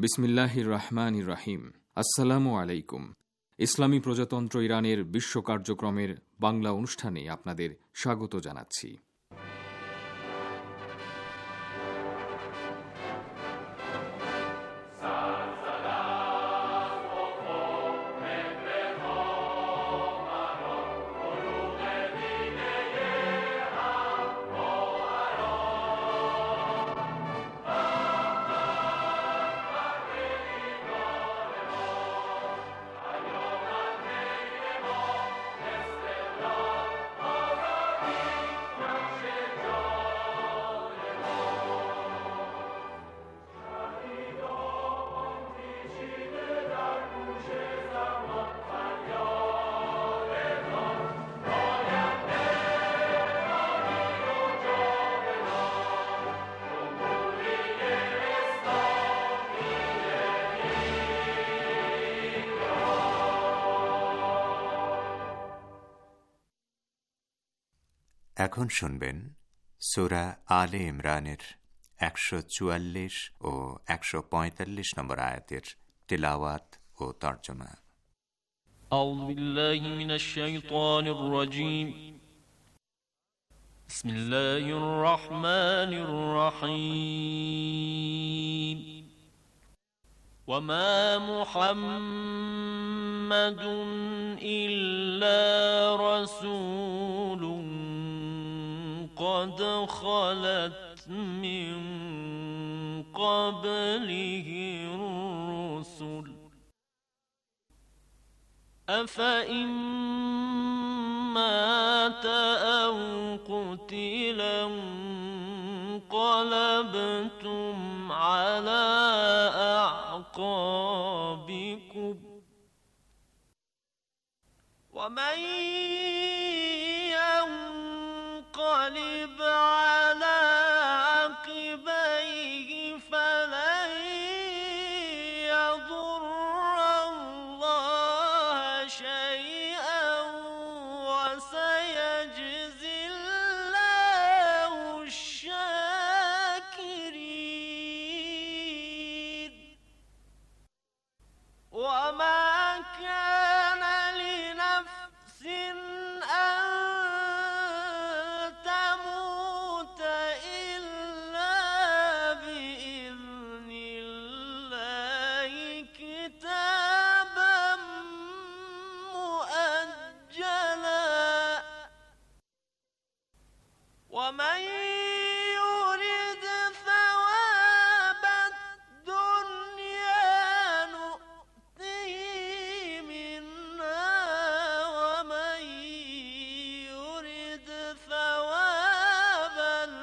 বিসমিল্লাহির রহমানির রহিম। আসসালামু আলাইকুম। ইসলামী প্রজাতন্ত্র ইরানের বিশ্ব কার্যক্রমের বাংলা অনুষ্ঠানে আপনাদের স্বাগত জানাচ্ছি। এখন শুনবেন সূরা আলে ইমরানের ১৪৪ ও ১৪৫ নম্বর আয়াতের তিলাওয়াত ও তর্জমা। আউযু বিল্লাহি মিনাশ শাইতানির রাজীম। বিসমিল্লাহির রহমানির রহিম। ওয়ামা মুহাম্মাদুন ইল্লা রাসূলুন قد خلت من قبله الرسل أفإن مات أو قتل انقلبتم على أعقابكم ومن ينقلب على عقبيه فلن يضر الله شيئا وسيجزي الله الشاكرين. وما كان لنفس أن تموت إلا بإذن الله كتابا مؤجلا. ومن يرد ثواب الدنيا نؤته منها ومن يرد ثواب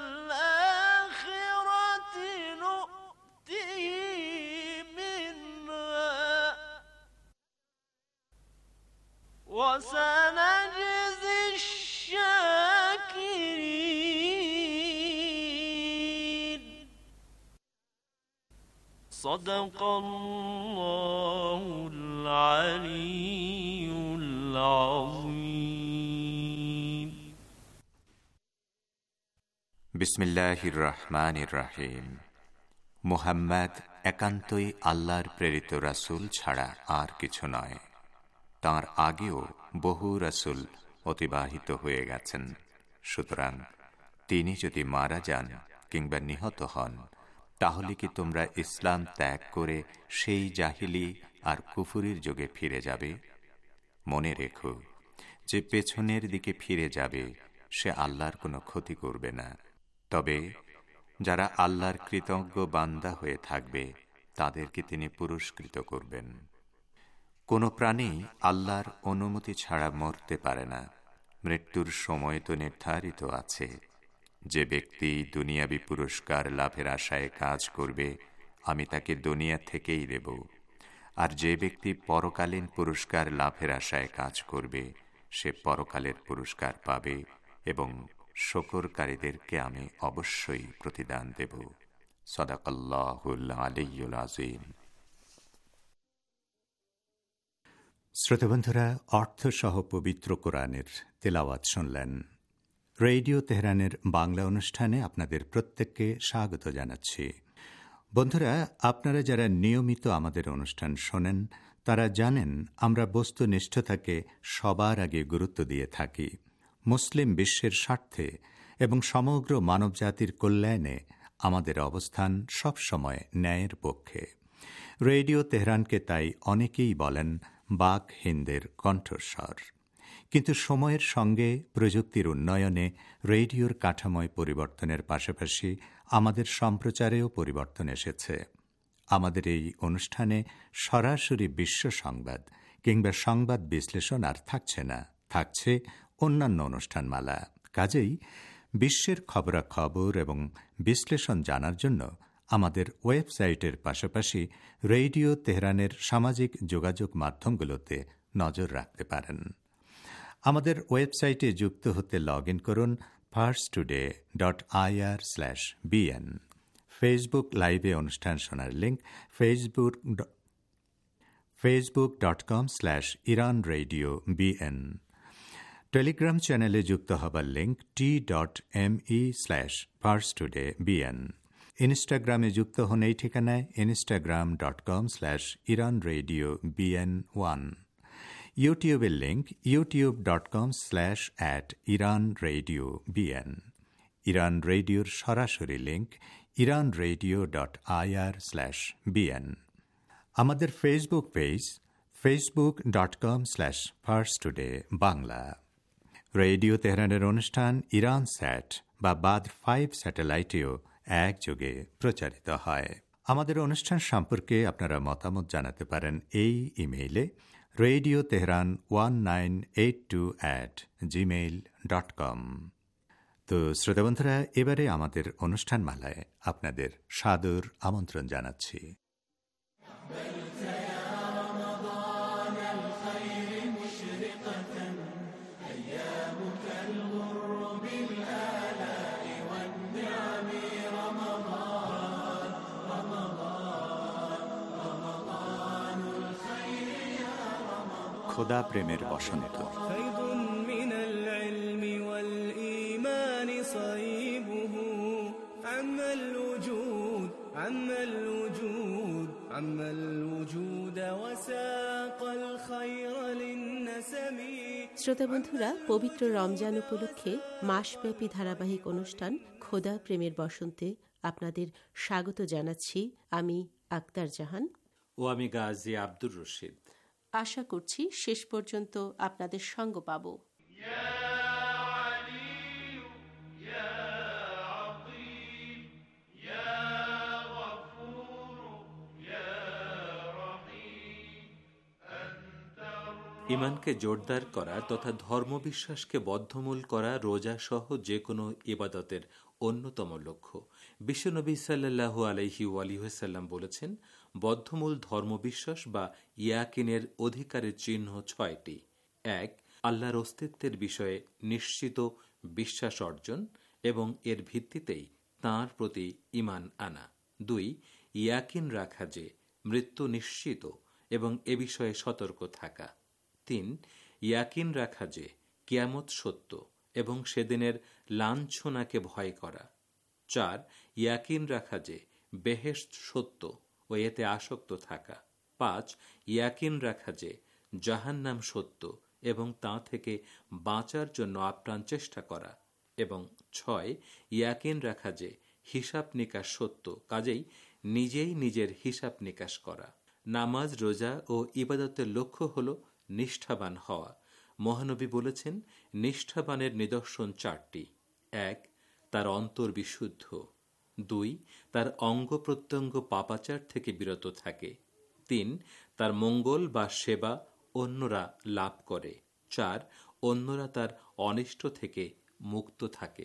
الآخرة نؤته منها وسنجزي الشاكرين. صدق الله العلي العظيم. বিসমিল্লাহির রহমানির রহিম। মুহাম্মদ একান্তই আল্লাহর প্রেরিত রাসূল ছাড়া আর কিছু নয়। তাঁর আগেও বহু রাসূল অতিবাহিত হয়ে গেছেন। সুতরাং তিনি যদি মারা যান কিংবা নিহত হন, তাহলে কি তোমরা ইসলাম ত্যাগ করে সেই জাহিলি আর কুফুরির যুগে ফিরে যাবে? মনে রেখো, যে পেছনের দিকে ফিরে যাবে সে আল্লাহর কোনো ক্ষতি করবে না। তবে যারা আল্লাহর কৃতজ্ঞ বান্দা হয়ে থাকবে তাদেরকে তিনি পুরস্কৃত করবেন। কোনো প্রাণী আল্লাহর অনুমতি ছাড়া মরতে পারে না। মৃত্যুর সময় তো নির্ধারিত আছে। যে ব্যক্তি দুনিয়াবি পুরস্কার লাভের আশায় কাজ করবে, আমি তাকে দুনিয়া থেকেই দেব। আর যে ব্যক্তি পরকালীন পুরস্কার লাভের আশায় কাজ করবে, সে পরকালের পুরস্কার পাবে এবং শুকরকারীদেরকে আমি অবশ্যই প্রতিদান দেব। সাদাকাল্লাহুল আলিয়্যুল আযীম। শ্রোতাবন্ধুরা, অর্থসহ পবিত্র কোরআনের তেলাওয়াত শুনলেন। রেডিও তেহরানের বাংলা অনুষ্ঠানে আপনাদের প্রত্যেককে স্বাগত জানাচ্ছি। বন্ধুরা, আপনারা যারা নিয়মিত আমাদের অনুষ্ঠান শোনেন তারা জানেন আমরা বস্তুনিষ্ঠতাকে সবার আগে গুরুত্ব দিয়ে থাকি। মুসলিম বিশ্বের স্বার্থে এবং সমগ্র মানবজাতির কল্যাণে আমাদের অবস্থান সবসময় ন্যায়ের পক্ষে। রেডিও তেহরানকে তাই অনেকেই বলেন বাক হিন্দের কণ্ঠস্বর। কিন্তু সময়ের সঙ্গে প্রযুক্তির উন্নয়নে রেডিওর কাঠামোয় পরিবর্তনের পাশাপাশি আমাদের সম্প্রচারেও পরিবর্তন এসেছে। আমাদের এই অনুষ্ঠানে সরাসরি বিশ্ব সংবাদ কিংবা সংবাদ বিশ্লেষণ আর থাকছে না, থাকছে অন্যান্য অনুষ্ঠানমালা। কাজেই বিশ্বের খবরাখবর এবং বিশ্লেষণ জানার জন্য আমাদের ওয়েবসাইটের পাশাপাশি রেডিও তেহরানের সামাজিক যোগাযোগ মাধ্যমগুলোতে নজর রাখতে পারেন। আমাদের ওয়েবসাইটে যুক্ত হতে লগ ইন করুন parstoday.ir/bn। ফেসবুক লাইভে অনুষ্ঠান শোনার লিঙ্ক facebook.com/iranradiobn। টেলিগ্রাম চ্যানেলে যুক্ত হবার লিঙ্ক t.me/parstodaybn। ইনস্টাগ্রামে যুক্ত হন এই ঠিকানায় instagram.com/iranradiobn1। ইউটিউবের লিঙ্ক youtube.com/iranradiobn। ইরান রেডিওর সরাসরি লিঙ্ক iranradio.ir/bn। আমাদের ফেসবুক পেজ facebook.com/parstoday-bangla। রেডিও তেহরানের অনুষ্ঠান ইরান স্যাট বা বাদ 5 স্যাটেলাইটেও একযোগে প্রচারিত হয়। আমাদের অনুষ্ঠান সম্পর্কে আপনারা মতামত জানাতে পারেন এই ইমেইলে radio tehran 1982@gmail.com। তো শ্রোতাবন্ধুরা, এবারে আমাদের অনুষ্ঠানমালায় আপনাদের সাদর আমন্ত্রণ জানাচ্ছি। খোদা প্রেমের বসন্ত। শ্রোতা বন্ধুরা, পবিত্র রমজান উপলক্ষে মাসব্যাপী ধারাবাহিক অনুষ্ঠান খোদা প্রেমের বসন্তে আপনাদের স্বাগত জানাচ্ছি। আমি আক্তার জাহান ও আমি গাজী আব্দুর রশিদ। আশা করছি শেষ পর্যন্ত আপনাদের সঙ্গ পাব। ইমানকে জোরদার করা তথা ধর্মবিশ্বাসকে বদ্ধমূল করা রোজা সহ যে কোনো ইবাদতের অন্যতম লক্ষ্য। বিশ্বনবী সাল্লাল্লাহু আলাইহি ওয়াসাল্লাম বলেছেন, বদ্ধমূল ধর্মবিশ্বাস বা ইয়াকিনের অধিকারের চিহ্ন 6টি। 1. আল্লাহর অস্তিত্বের বিষয়ে নিশ্চিত বিশ্বাস অর্জন এবং এর ভিত্তিতেই তাঁর প্রতি ঈমান আনা। 2. ইয়াকিন রাখা যে মৃত্যু নিশ্চিত এবং এ বিষয়ে সতর্ক থাকা। 3. ইয়াকিন রাখা যে কিয়ামত সত্য এবং সেদিনের লাঞ্ছনাকে ভয় করা। 4. ইয়াকিন রাখা যে বেহেশত সত্য ও এতে আসক্ত থাকা। 5. ইয়াকিন রাখা যে জাহান্নাম সত্য এবং তা থেকে বাঁচার জন্য আপ্রাণ চেষ্টা করা। এবং 6. ইয়াকিন রাখা যে হিসাব নিকাশ সত্য, কাজেই নিজেই নিজের হিসাব নিকাশ করা। নামাজ, রোজা ও ইবাদতের লক্ষ্য হল নিষ্ঠাবান হওয়া। মহানবী বলেছেন, নিষ্ঠাবানের নিদর্শন 4টি। 1. তার অন্তর বিশুদ্ধ। 2. তার অঙ্গ প্রত্যঙ্গ পাপাচার থেকে বিরত থাকে। 3. তার মঙ্গল বা সেবা অন্যরা লাভ করে। 4. অন্যরা তার অনিষ্ট থেকে মুক্ত থাকে।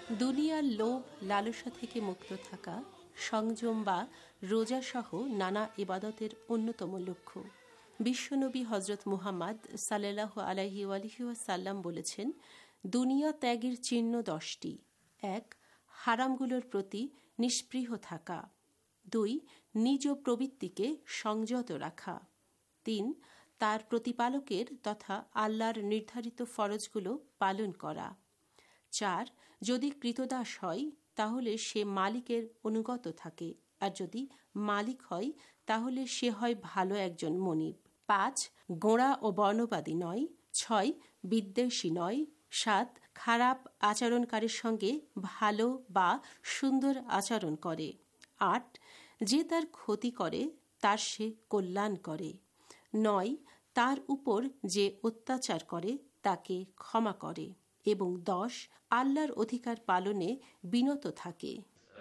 দুনিয়ার লোভ লালসা থেকে মুক্ত থাকা সংযম বা রোজাসহ নানা ইবাদতের অন্যতম লক্ষ্য। বিশ্বনবী হজরত মুহাম্মদ সাল্লাল্লাহু আলাইহি ওয়াসাল্লাম বলেছেন, দুনিয়া ত্যাগের চিহ্ন 10টি। 1. হারামগুলোর প্রতি নিস্পৃহ থাকা। 2. নিজ প্রবৃত্তিকে সংযত রাখা। 3. তার প্রতিপালকের তথা আল্লাহর নির্ধারিত ফরজগুলো পালন করা। 4. যদি কৃতদাস হয় তাহলে সে মালিকের অনুগত থাকে, আর যদি মালিক হয় তাহলে সে হয় ভালো একজন মনিব। 5. গোঁড়া ও বর্ণবাদী নয়। 6. বিদ্বেষী নয়। 7. খারাপ আচরণকারীর সঙ্গে ভালো বা সুন্দর আচরণ করে। 8. যে তার ক্ষতি করে তার সে কল্যাণ করে। 9. তার উপর যে অত্যাচার করে তাকে ক্ষমা করে। এবং 10. আল্লাহর অধিকার পালনে বিনত থাকে।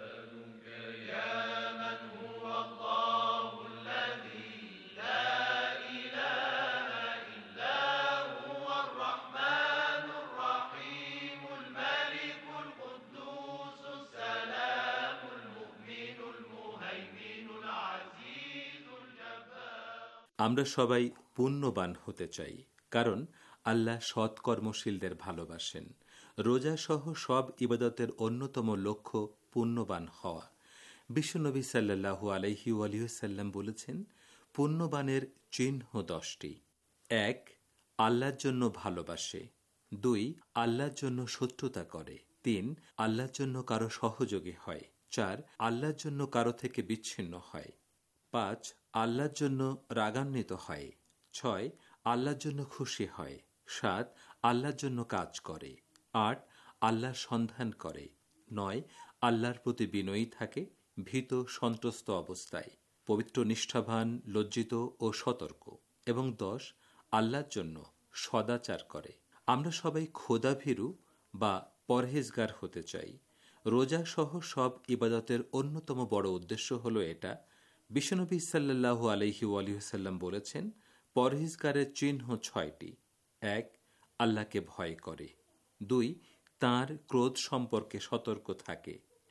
আমরা সবাই পুণ্যবান হতে চাই, কারণ আল্লাহ সৎকর্মশীলদের ভালোবাসেন। রোজা সহ সব ইবাদতের অন্যতম লক্ষ্য পুণ্যবান হওয়া। বিশ্বনবী সাল্লাল্লাহু আলাইহি ওয়াসাল্লাম বলেছেন, পুণ্যবানের চিহ্ন 10টি। 1. আল্লাহর জন্য ভালোবাসে। 2. আল্লাহর জন্য শত্রুতা করে। 3. আল্লাহর জন্য কারো সহযোগী হয়। 4. আল্লাহর জন্য কারো থেকে বিচ্ছিন্ন হয়। 5. আল্লাহর জন্য রাগান্বিত হয়। 6. আল্লাহর জন্য খুশি হয়। 7. আল্লাহর জন্য কাজ করে। 8. আল্লাহর সন্ধান করে। 9. আল্লাহর প্রতি বিনয়ী থাকে, ভীত সন্ত্রস্ত অবস্থায়, পবিত্র, নিষ্ঠাবান, লজ্জিত ও সতর্ক। এবং 10. আল্লাহর জন্য সদাচার করে। আমরা সবাই খোদাভীরু বা পরহেজগার হতে চাই। রোজা সহ সব ইবাদতের অন্যতম বড় উদ্দেশ্য হলো এটা। বিশ্বনবী সাল্লাল্লাহু আলাইহি ওয়াসাল্লাম বলেছেন, পরহেজগারের চিহ্ন 6টি। 1. আল্লাহকে ভয় করে। 2. তাঁর ক্রোধ সম্পর্কে সতর্ক থাকে।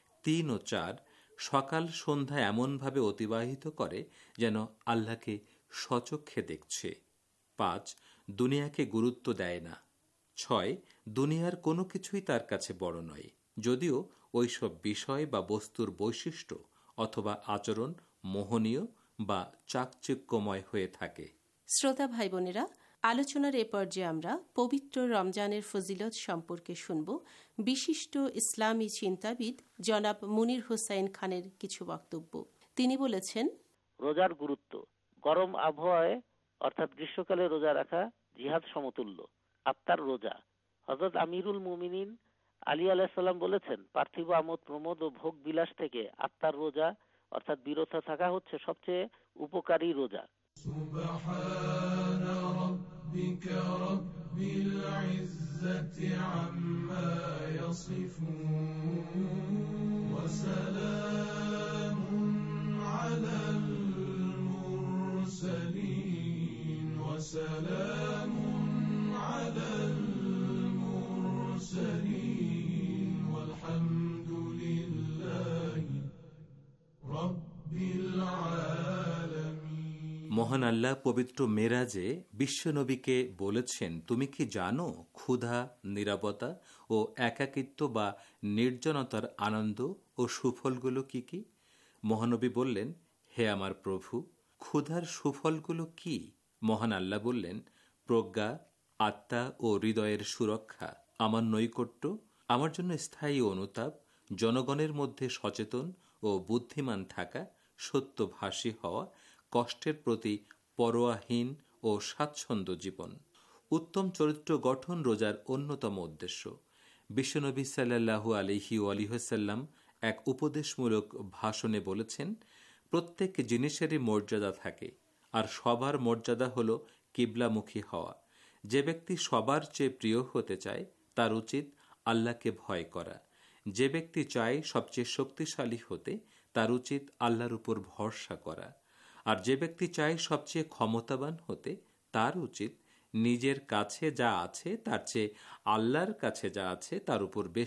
3 ও 4. সকাল সন্ধ্যা এমনভাবে অতিবাহিত করে যেন আল্লাহকে স্বচক্ষে দেখছে। 5. দুনিয়াকে গুরুত্ব দেয় না। 6. দুনিয়ার কোনো কিছুই তার কাছে বড় নয়, যদিও ওইসব বিষয় বা বস্তুর বৈশিষ্ট্য অথবা আচরণ মোহনীয় বা চাকচিক্যময় হয়ে থাকে। শ্রোতা ভাই বোনেরা, আলোচনার এ পর্যায়ে আমরা পবিত্র রমজানের ফজিলত সম্পর্কে শুনব বিশিষ্ট ইসলামী চিন্তাবিদ জনাব মুনির হোসাইন খানের কিছু বক্তব্য। তিনি বলেছেন, রোজার গুরুত্ব। গরম আবহাওয়ায় অর্থাৎ গ্রীষ্মকালে রোজা রাখা জিহাদ সমতুল্য। আফতার রোজা। হযরত আমিরুল মুমিনিন আলী আলাইহিস সালাম বলেছেন, পার্থিব আমোদ প্রমোদ ও ভোগ বিলাস থেকে আফতার রোজা অর্থাৎ বিরত থাকা হচ্ছে সবচেয়ে উপকারী রোজা। সুবহানা রাব্বিকা রাব্বিল ইজ্জাতি আম্মা ইয়াসিফুন ওয়া সালামুন আলাল মুরসালিন ওয়া সালামুন আলাল মুরসালিন ওয়ালহামদুলিল্লাহি রাব্বিল আলামিন। মহান আল্লাহ পবিত্র মেরাজে বিশ্বনবীকে বলেছেন, তুমি কি জানো ক্ষুধা, নিরাপত্তা ও একাকিত্ব বা নির্জনতার আনন্দ ও সুফলগুলো কি কি? মহানবী বললেন, হে আমার প্রভু, ক্ষুধার সুফলগুলো কি? মহান আল্লাহ বললেন, প্রজ্ঞা, আত্মা ও হৃদয়ের সুরক্ষা, আমার নৈকট্য, আমার জন্য স্থায়ী অনুতাপ, জনগণের মধ্যে সচেতন ও বুদ্ধিমান থাকা, সত্যভাষী হওয়া, কষ্টের প্রতি পরোয়াহীন ও স্বাচ্ছন্দ্য জীবন। উত্তম চরিত্র গঠন রোজার অন্যতম উদ্দেশ্য। বিশ্বনবী সাল্লাল্লাহু আলাইহি ওয়াসাল্লাম এক উপদেশমূলক ভাষণে বলেছেন, প্রত্যেক জিনিসেরই মর্যাদা থাকে, আর সবার মর্যাদা হল কিবলামুখী হওয়া। যে ব্যক্তি সবার চেয়ে প্রিয় হতে চায় তার উচিত আল্লাহকে ভয় করা। যে ব্যক্তি চায় সবচেয়ে শক্তিশালী হতে তার উচিত আল্লাহর উপর ভরসা করা। আর যে ব্যক্তি চায় সবচেয়ে ক্ষমতাবান হতে তার উচিত নিজের কাছে যা আছে তার চেয়ে আল্লাহর কাছে যা আছে তার উপর বেশি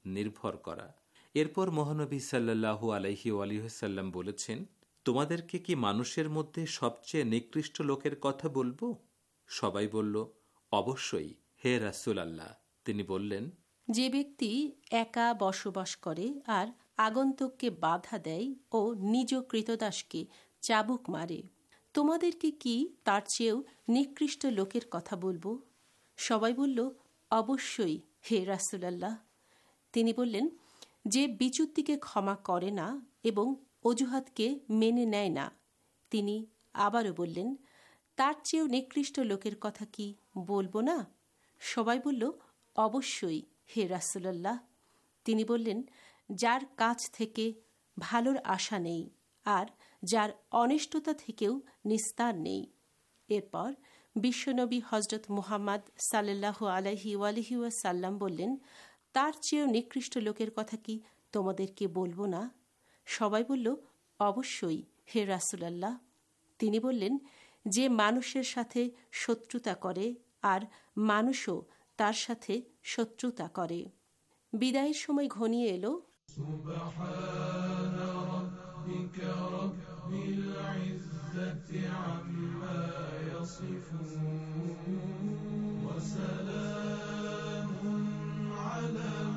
নির্ভর করা। এরপর মহানবী সাল্লাল্লাহু আলাইহি ওয়াসাল্লাম বলেছেন, তোমাদেরকে কি মানুষের মধ্যে সবচেয়ে নিকৃষ্ট লোকের কথা বলবো? সবাই বলল, অবশ্যই হে রাসূল আল্লাহ। তিনি বললেন, যে ব্যক্তি একা বসবাস করে আর আগন্তুককে বাধা দেয় ও নিজ কৃতদাসকে চাবুক মারে, তোমাদেরকে কি তার চেয়েও নিকৃষ্ট লোকের কথা বলবো? সবাই বলল, অবশ্যই হে রাসূল আল্লাহ। তিনি বললেন, যে বিচ্যুতিকে ক্ষমা করে না এবং অজুহাতকে মেনে নেয় না। তিনি আবারও বললেন, তার চেয়েও নিকৃষ্ট লোকের কথা কি বলবো না? সবাই বলল, অবশ্যই হে রাসূলুল্লাহ। তিনি বললেন, যার কাছ থেকে ভালোর আশা নেই আর যার অনিষ্টতা থেকেও নিস্তার নেই। এরপর বিশ্বনবী হযরত মুহাম্মদ সাল্লাল্লাহু আলাইহি ওয়াসাল্লাম বললেন, তার চেয়েও নিকৃষ্ট লোকের কথা কি তোমাদেরকে বলবো না? সবাই বলল, অবশ্যই হে রাসূলুল্লাহ। তিনি বললেন, যে মানুষের সাথে শত্রুতা করে আর মানুষও তার সাথে শত্রুতা করে। বিদায়ের সময় ঘনিয়ে এলো। সুবহানা রাব্বিকা রাব্বিল ইজ্জাতি আম্মা ইয়াসিফুন ওয়া সালামুন আলাল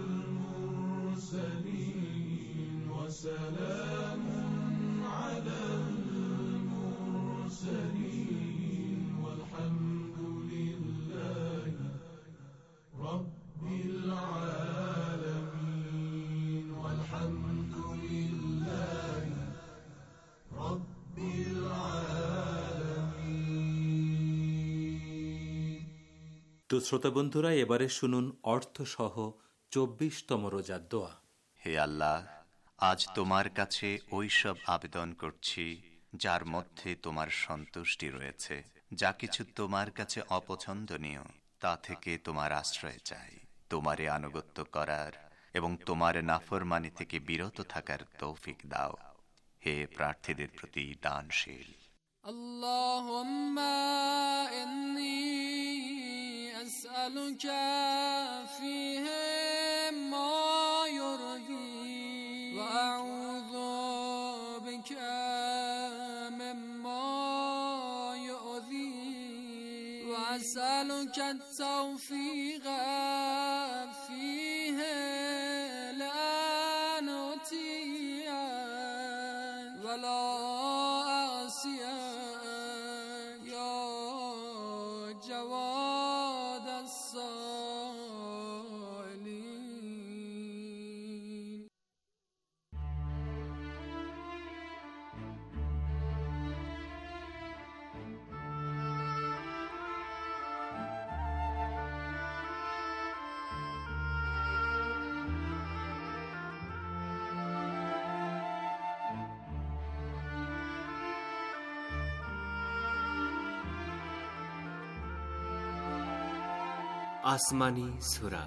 মুরসালিন ওয়া সালামুন আলাল মুরসালিন ওয়ালহামদুলিল্লাহি রাব্বিল আলামিন ওয়ালহামদুলিল্লাহি রাব্বিল আলামিন। তো শ্রোতা বন্ধুরা, এবারে শুনুন অর্থসহ 24তম রোজার দোয়া। হে আল্লাহ, আজ তোমার কাছে ওই সব আবেদন করছি যার মধ্যে তোমার সন্তুষ্টি রয়েছে। যা কিছু তোমার কাছে অপছন্দনীয় তা থেকে তোমার আশ্রয় চাই। তোমারে আনুগত্য করার এবং তোমার নাফরমানি থেকে বিরত থাকার তৌফিক দাও, হে প্রার্থীদের প্রতি দানশীল। আল্লাহুম্মা ইন্নী আসআলুকা ফীহি মা ইউরদি ওয়া আউযু বিকা মিম্মা ইউযী ওয়া আসআলুকা আত-তাওফীকা ফীহি লা নুতিয়া ওয়া লা আসিয়া ইয়া জাওয়াদ আস-সালিন। আসমানি সূরা।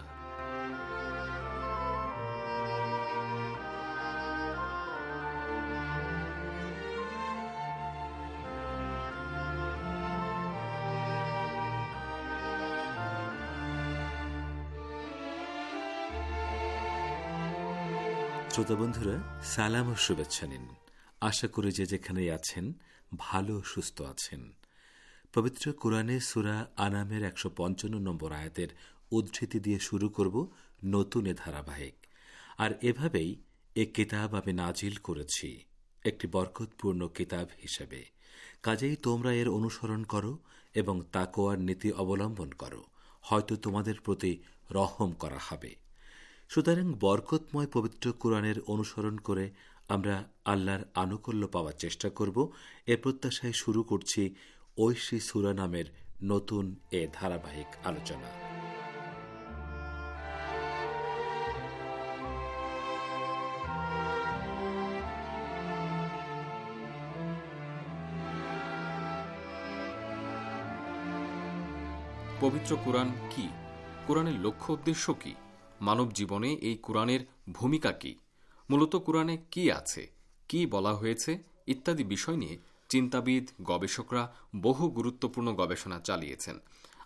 শ্রোতা বন্ধুরা, সালাম ও শুভেচ্ছা নিন। আশা করি যে যেখানেই আছেন ভালো সুস্থ আছেন। পবিত্র কোরআনে সূরা আনামের 155 নম্বর আয়াতের উদ্ধৃতি দিয়ে শুরু করব নতুন এ ধারাবাহিক। আর এভাবেই এ কিতাব আমি নাজিল করেছি একটি বরকতপূর্ণ কিতাব হিসেবে। কাজেই তোমরা এর অনুসরণ করো এবং তাকওয়ার নীতি অবলম্বন করো, হয়তো তোমাদের প্রতি রহম করা হবে। সুতরাং বরকতময় পবিত্র কোরআনের অনুসরণ করে আমরা আল্লাহর আনুকূল্য পাওয়ার চেষ্টা করব। এ প্রত্যাশায় শুরু করছি ঐশী সূরা নামের নতুন এ ধারাবাহিক আলোচনা। পবিত্র কোরআন কি? কোরআনের লক্ষ্য উদ্দেশ্য কি? মানব জীবনে এই কোরআনের ভূমিকা কি? মূলত কোরআনে কি আছে, কি বলা হয়েছে ইত্যাদি বিষয় নিয়ে চিন্তাবিদ, গবেষকরা বহু গুরুত্বপূর্ণ গবেষণা চালিয়েছেন।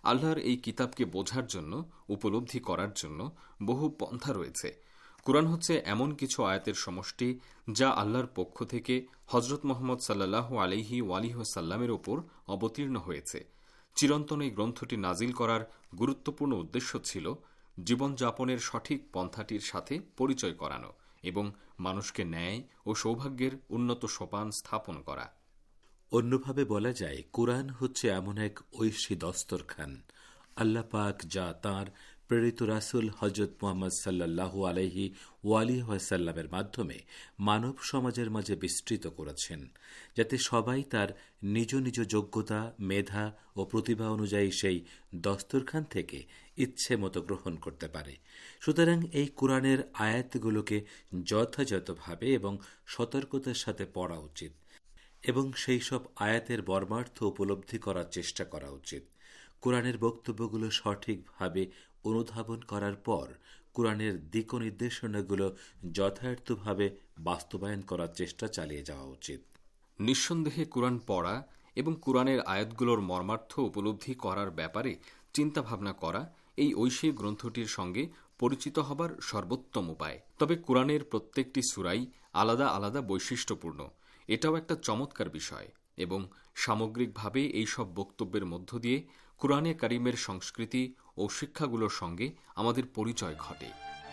আল্লাহর এই কিতাবকে বোঝার জন্য, উপলব্ধি করার জন্য বহু পন্থা রয়েছে। কুরআন হচ্ছে এমন কিছু আয়াতের সমষ্টি যা আল্লাহর পক্ষ থেকে হজরত মুহাম্মদ সাল্লাল্লাহু আলাইহি ওয়াসাল্লামের ওপর অবতীর্ণ হয়েছে। চিরন্তন এই গ্রন্থটি নাজিল করার গুরুত্বপূর্ণ উদ্দেশ্য ছিল জীবনযাপনের সঠিক পন্থাটির সাথে পরিচয় করানো এবং মানুষকে ন্যায় ও সৌভাগ্যের উন্নত সোপান স্থাপন করা। অন্যভাবে বলা যায়, কুরআন হচ্ছে এমন এক ঐশী দস্তরখান আল্লাহ পাক যা তাঁর প্রেরিত রাসূল হযরত মুহাম্মদ সাল্লাল্লাহু আলাইহি ওয়াসাল্লামের মাধ্যমে মানব সমাজের মাঝে বিস্তৃত করেছেন, যাতে সবাই তার নিজ নিজ যোগ্যতা, মেধা ও প্রতিভা অনুযায়ী সেই দস্তরখান থেকে ইচ্ছে মতো গ্রহণ করতে পারে। সুতরাং এই কুরআনের আয়াতগুলোকে যথাযথভাবে এবং সতর্কতার সাথে পড়া উচিত এবং সেই সব আয়াতের মর্মার্থ উপলব্ধি করার চেষ্টা করা উচিত। কুরআনের বক্তব্যগুলো সঠিকভাবে অনুধাবন করার পর কুরআনের দিক নির্দেশনাগুলো যথার্থভাবে বাস্তবায়ন করার চেষ্টা চালিয়ে যাওয়া উচিত। নিঃসন্দেহে কুরআন পড়া এবং কুরআনের আয়াতগুলোর মর্মার্থ উপলব্ধি করার ব্যাপারে চিন্তাভাবনা করা এই ঐশী গ্রন্থটির সঙ্গে পরিচিত হবার সর্বোত্তম উপায়। তবে কুরআনের প্রত্যেকটি সূরাই আলাদা আলাদা বৈশিষ্ট্যপূর্ণ, এটাও একটা চমৎকার বিষয় এবং সামগ্রিকভাবে এই সব বক্তব্যের মধ্য দিয়ে কুরআনে কারিমের সংস্কৃতি ও শিক্ষাগুলোর সঙ্গে আমাদের পরিচয় ঘটে।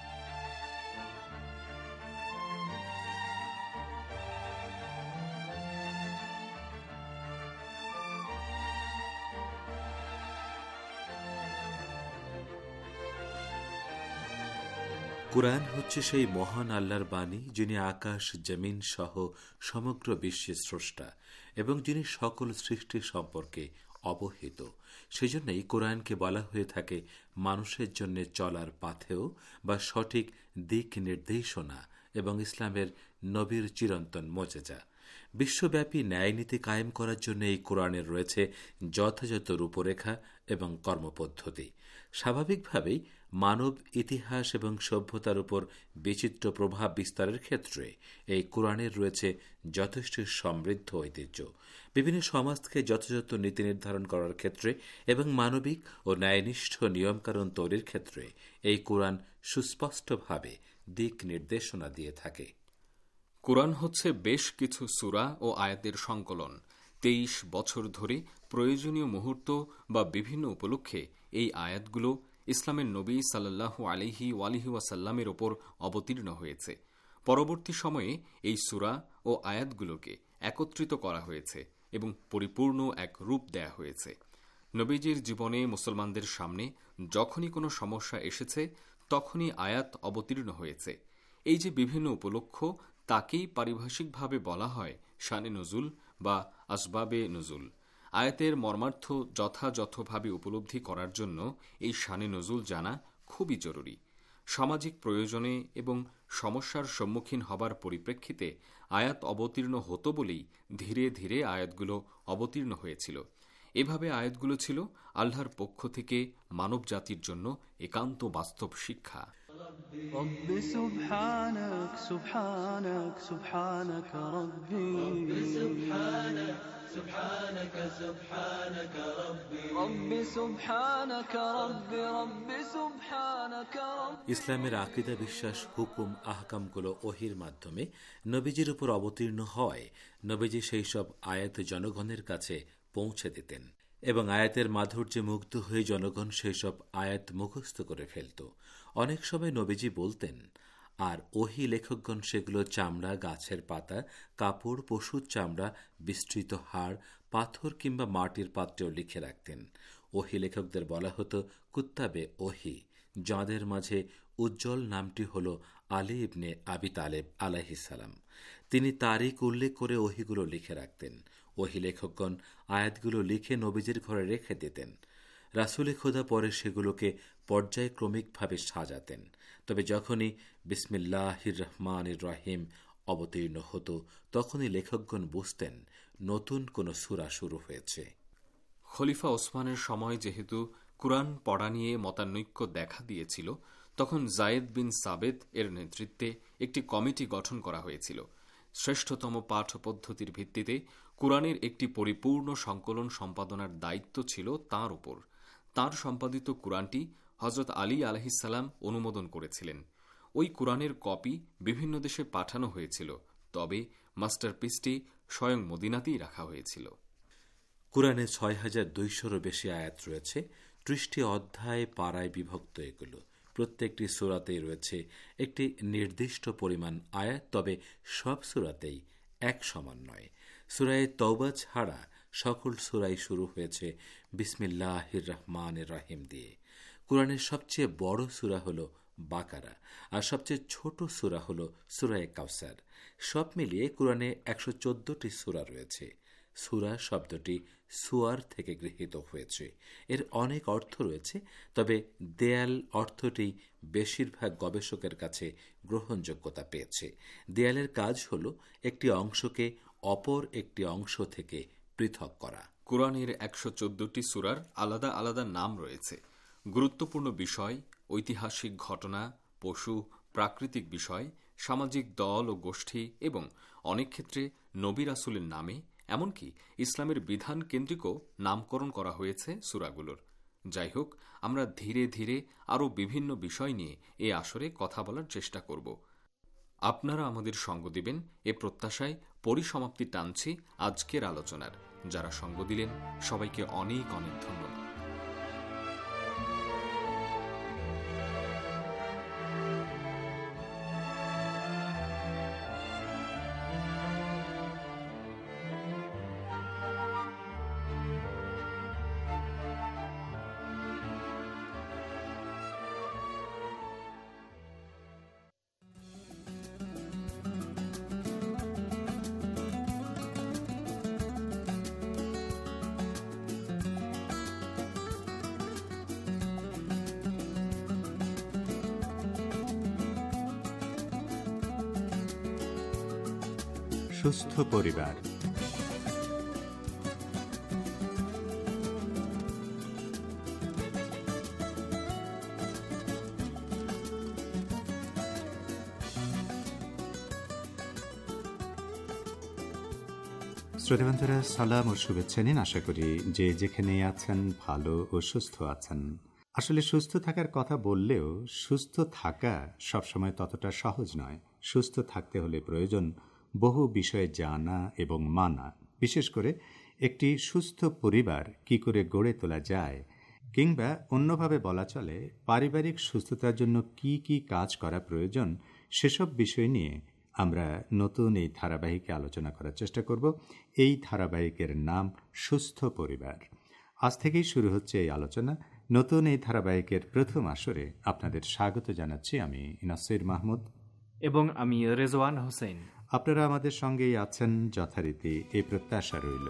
কুরআন হচ্ছে সেই মহান আল্লাহর বাণী, যিনি আকাশ জমিন সহ সমগ্র বিশ্বের স্রষ্টা এবং যিনি সকল সৃষ্টি সম্পর্কে অবহিত। সেজন্যই কুরআনকে বলা হয়ে থাকে মানুষের জন্য চলার পাথেয় বা সঠিক দিক নির্দেশনা এবং ইসলামের নবীর চিরন্তন মোজেজা। বিশ্বব্যাপী ন্যায়নীতি কায়েম করার জন্য এই কোরআনের রয়েছে যথাযথ রূপরেখা এবং কর্মপদ্ধতি। স্বাভাবিকভাবেই মানব ইতিহাস এবং সভ্যতার উপর বিচিত্র প্রভাব বিস্তারের ক্ষেত্রে এই কোরআনের রয়েছে যথেষ্ট সমৃদ্ধ ঐতিহ্য। বিভিন্ন সমাজ থেকে যথাযথ নীতি নির্ধারণ করার ক্ষেত্রে এবং মানবিক ও ন্যায়নিষ্ঠ নিয়মকানুন তৈরির ক্ষেত্রে এই কোরআন সুস্পষ্টভাবে দিক নির্দেশনা দিয়ে থাকে। কুরআন হচ্ছে বেশ কিছু সূরা ও আয়াতের সংকলন। 23 বছর ধরে প্রয়োজনীয় মুহূর্ত বা বিভিন্ন উপলক্ষে এই আয়াতগুলো ইসলামের নবী সাল্লাল্লাহু আলাইহি ওয়াসাল্লামের ওপর অবতীর্ণ হয়েছে। পরবর্তী সময়ে এই সূরা ও আয়াতগুলোকে একত্রিত করা হয়েছে এবং পরিপূর্ণ এক রূপ দেয়া হয়েছে। নবীজির জীবনে মুসলমানদের সামনে যখনই কোনো সমস্যা এসেছে তখনই আয়াত অবতীর্ণ হয়েছে। এই যে বিভিন্ন উপলক্ষ, তাকেই পারিভাষিকভাবে বলা হয় শানে নুজুল বা আসবাবে নুজুল। আয়াতের মর্মার্থ যথাযথভাবে উপলব্ধি করার জন্য এই শানে নজুল জানা খুবই জরুরি। সামাজিক প্রয়োজনে এবং সমস্যার সম্মুখীন হবার পরিপ্রেক্ষিতে আয়াত অবতীর্ণ হতো বলেই ধীরে ধীরে আয়াতগুলো অবতীর্ণ হয়েছিল। এভাবে আয়াতগুলো ছিল আল্লাহর পক্ষ থেকে মানব জাতির জন্য একান্ত বাস্তব শিক্ষা। رب سبحانك سبحانك سبحانك ربي سبحانك سبحانك سبحانك ربي رب سبحانك ربي رب سبحانك ربي। ইসলামের আকীদা, বিশ্বাস, হুকুম, আহকামগুলো ওহির মাধ্যমে নবীজির উপর অবতীর্ণ হয়। নবীজি সেই সব আয়াত জনগণের কাছে পৌঁছে দিতেন এবং আয়াতের মাধুর্যে মুগ্ধ হয়ে জনগণ সেই সব আয়াত মুখস্থ করে ফেলত। অনেক সময় নবীজি বলতেন আর ওহি লেখকগণ সেগুলো চামড়া, গাছের পাতা, কাপড়, পশুর চামড়া, বিস্তৃত হাড়, পাথর কিংবা মাটির পাত্রেও লিখে রাখতেন। ওহি লেখকদের বলা হতো কুত্তাবে ওহি, যাঁদের মাঝে উজ্জ্বল নামটি হল আলী ইবনে আবি তালেব আলাইহিস সালাম। তিনি তারিখ উল্লেখ করে ওহিগুলো লিখে রাখতেন। ওহি লেখকগণ আয়াতগুলো লিখে নবীজির ঘরে রেখে দিতেন। রাসূলে খোদা পরে সেগুলোকে পর্যায়ক্রমিকভাবে সাজাতেন। তবে যখনই বিসমিল্লাহির রহমানির রহিম অবতীর্ণ হতো তখনই লেখকগণ বুঝতেন নতুন কোনো সূরা শুরু হয়েছে। খলিফা ওসমানের সময় যেহেতু কুরআন পড়া নিয়ে মতানৈক্য দেখা দিয়েছিল, তখন যায়েদ বিন সাবেত এর নেতৃত্বে একটি কমিটি গঠন করা হয়েছিল। শ্রেষ্ঠতম পাঠ পদ্ধতির ভিত্তিতে কুরআনের একটি পরিপূর্ণ সংকলন সম্পাদনার দায়িত্ব ছিল তাঁর উপর। তাঁর সম্পাদিত কুরআনটি হজরত আলী আলাইহিসসালাম অনুমোদন করেছিলেন। ওই কুরআনের কপি বিভিন্ন দেশে পাঠানো হয়েছিল, তবে মাস্টারপিসটি স্বয়ং মদিনাতেই রাখা হয়েছিল। কুরআনে ৬,২০০-রও বেশি আয়াত রয়েছে। ৩০টি অধ্যায় পাড়ায় বিভক্ত। এগুলো প্রত্যেকটি সূরাতেই রয়েছে একটি নির্দিষ্ট পরিমাণ আয়াত, তবে সব সূরাতেই এক সমান নয়। সূরা তওবা ছাড়া সকল সূরাই শুরু হয়েছে বিসমিল্লাহির রহমানির রহিম দিয়ে। কুরআনের সবচেয়ে বড় সূরা হল বাকারা, আর সবচেয়ে ছোট সূরা হল সূরা কাউসার। সব মিলিয়ে কুরআনে ১১৪টি সূরা রয়েছে। সূরা শব্দটি সুয়ার থেকে গৃহীত হয়েছে। এর অনেক অর্থ রয়েছে, তবে দেয়াল অর্থটি বেশিরভাগ গবেষকের কাছে গ্রহণযোগ্যতা পেয়েছে। দেয়ালের কাজ হল একটি অংশকে অপর একটি অংশ থেকে পৃথক করা। কুরআনের ১১৪টি সূরার আলাদা আলাদা নাম রয়েছে। গুরুত্বপূর্ণ বিষয়, ঐতিহাসিক ঘটনা, পশু, প্রাকৃতিক বিষয়, সামাজিক দল ও গোষ্ঠী এবং অনেক ক্ষেত্রে নবী রাসূলের নামে, এমনকি ইসলামের বিধান কেন্দ্রিকও নামকরণ করা হয়েছে সূরাগুলোর। যাই হোক, আমরা ধীরে ধীরে আরও বিভিন্ন বিষয় নিয়ে এ আসরে কথা বলার চেষ্টা করব। আপনারা আমাদের সঙ্গ দিবেন এ প্রত্যাশায় পরিসমাপ্তি টানছি আজকের আলোচনার। যারা সঙ্গ দিলেন সবাইকে অনেক অনেক ধন্যবাদ। সুস্থ পরিবার। শ্রোতাবন্ধুরা, সালাম ও শুভেচ্ছা নিন। আশা করি যে যেখানে আছেন ভালো ও সুস্থ আছেন। আসলে সুস্থ থাকার কথা বললেও সুস্থ থাকা সবসময় ততটা সহজ নয়। সুস্থ থাকতে হলে প্রয়োজন বহু বিষয়ে জানা এবং মানা। বিশেষ করে একটি সুস্থ পরিবার কি করে গড়ে তোলা যায়, কিংবা অন্যভাবে বলা চলে পারিবারিক সুস্থতার জন্য কি কি কাজ করা প্রয়োজন, সেসব বিষয় নিয়ে আমরা নতুন এই ধারাবাহিকে আলোচনা করার চেষ্টা করব। এই ধারাবাহিকের নাম সুস্থ পরিবার। আজ থেকেই শুরু হচ্ছে এই আলোচনা। নতুন এই ধারাবাহিকের প্রথম আসরে আপনাদের স্বাগত জানাচ্ছি আমি নাসির মাহমুদ এবং আমি রেজওয়ান হোসেন। আপনারা আমাদের সঙ্গেই আছেন যথারীতি, এই প্রত্যাশা রইল।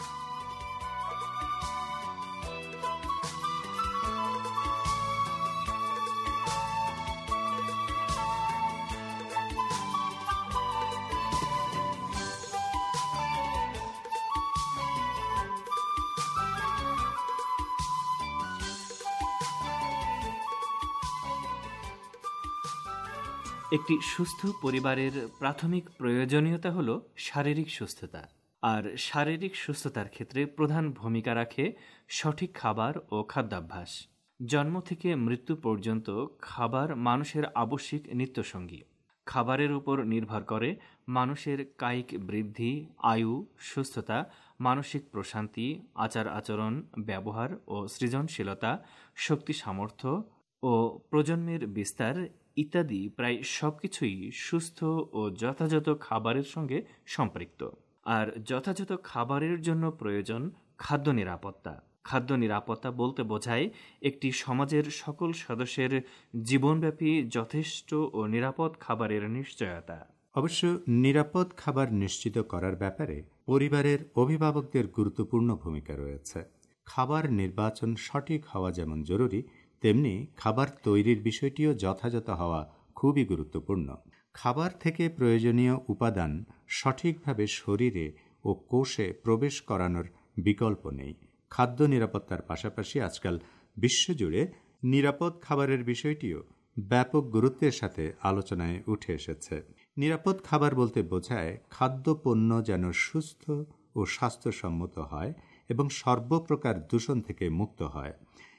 একটি সুস্থ পরিবারের প্রাথমিক প্রয়োজনীয়তা হল শারীরিক সুস্থতা। আর শারীরিক সুস্থতার ক্ষেত্রে প্রধান ভূমিকা রাখে সঠিক খাবার ও খাদ্যাভ্যাস। জন্ম থেকে মৃত্যু পর্যন্ত খাবার মানুষের আবশ্যিক নিত্যসঙ্গী। খাবারের উপর নির্ভর করে মানুষের কায়িক বৃদ্ধি, আয়ু, সুস্থতা, মানসিক প্রশান্তি, আচার আচরণ, ব্যবহার ও সৃজনশীলতা, শক্তি সামর্থ্য ও প্রজন্মের বিস্তার ইত্যাদি প্রায় সবকিছুই সুস্থ ও যথাযথ খাবারের সঙ্গে সম্পৃক্ত। আর যথাযথ খাবারের জন্য প্রয়োজন খাদ্য নিরাপত্তা। খাদ্য নিরাপত্তা বলতে বোঝায় একটি সমাজের সকল সদস্যের জীবনব্যাপী যথেষ্ট ও নিরাপদ খাবারের নিশ্চয়তা। অবশ্য নিরাপদ খাবার নিশ্চিত করার ব্যাপারে পরিবারের অভিভাবকদের গুরুত্বপূর্ণ ভূমিকা রয়েছে। খাবার নির্বাচন সঠিক হওয়া যেমন জরুরি, তেমনি খাবার তৈরির বিষয়টিও যথাযথ হওয়া খুবই গুরুত্বপূর্ণ। খাবার থেকে প্রয়োজনীয় উপাদান সঠিকভাবে শরীরে ও কোষে প্রবেশ করানোর বিকল্প নেই। খাদ্য নিরাপত্তার পাশাপাশি আজকাল বিশ্বজুড়ে নিরাপদ খাবারের বিষয়টিও ব্যাপক গুরুত্বের সাথে আলোচনায় উঠে এসেছে। নিরাপদ খাবার বলতে বোঝায় খাদ্যপণ্য যেন সুস্থ ও স্বাস্থ্যসম্মত হয় এবং সর্বপ্রকার দূষণ থেকে মুক্ত হয়।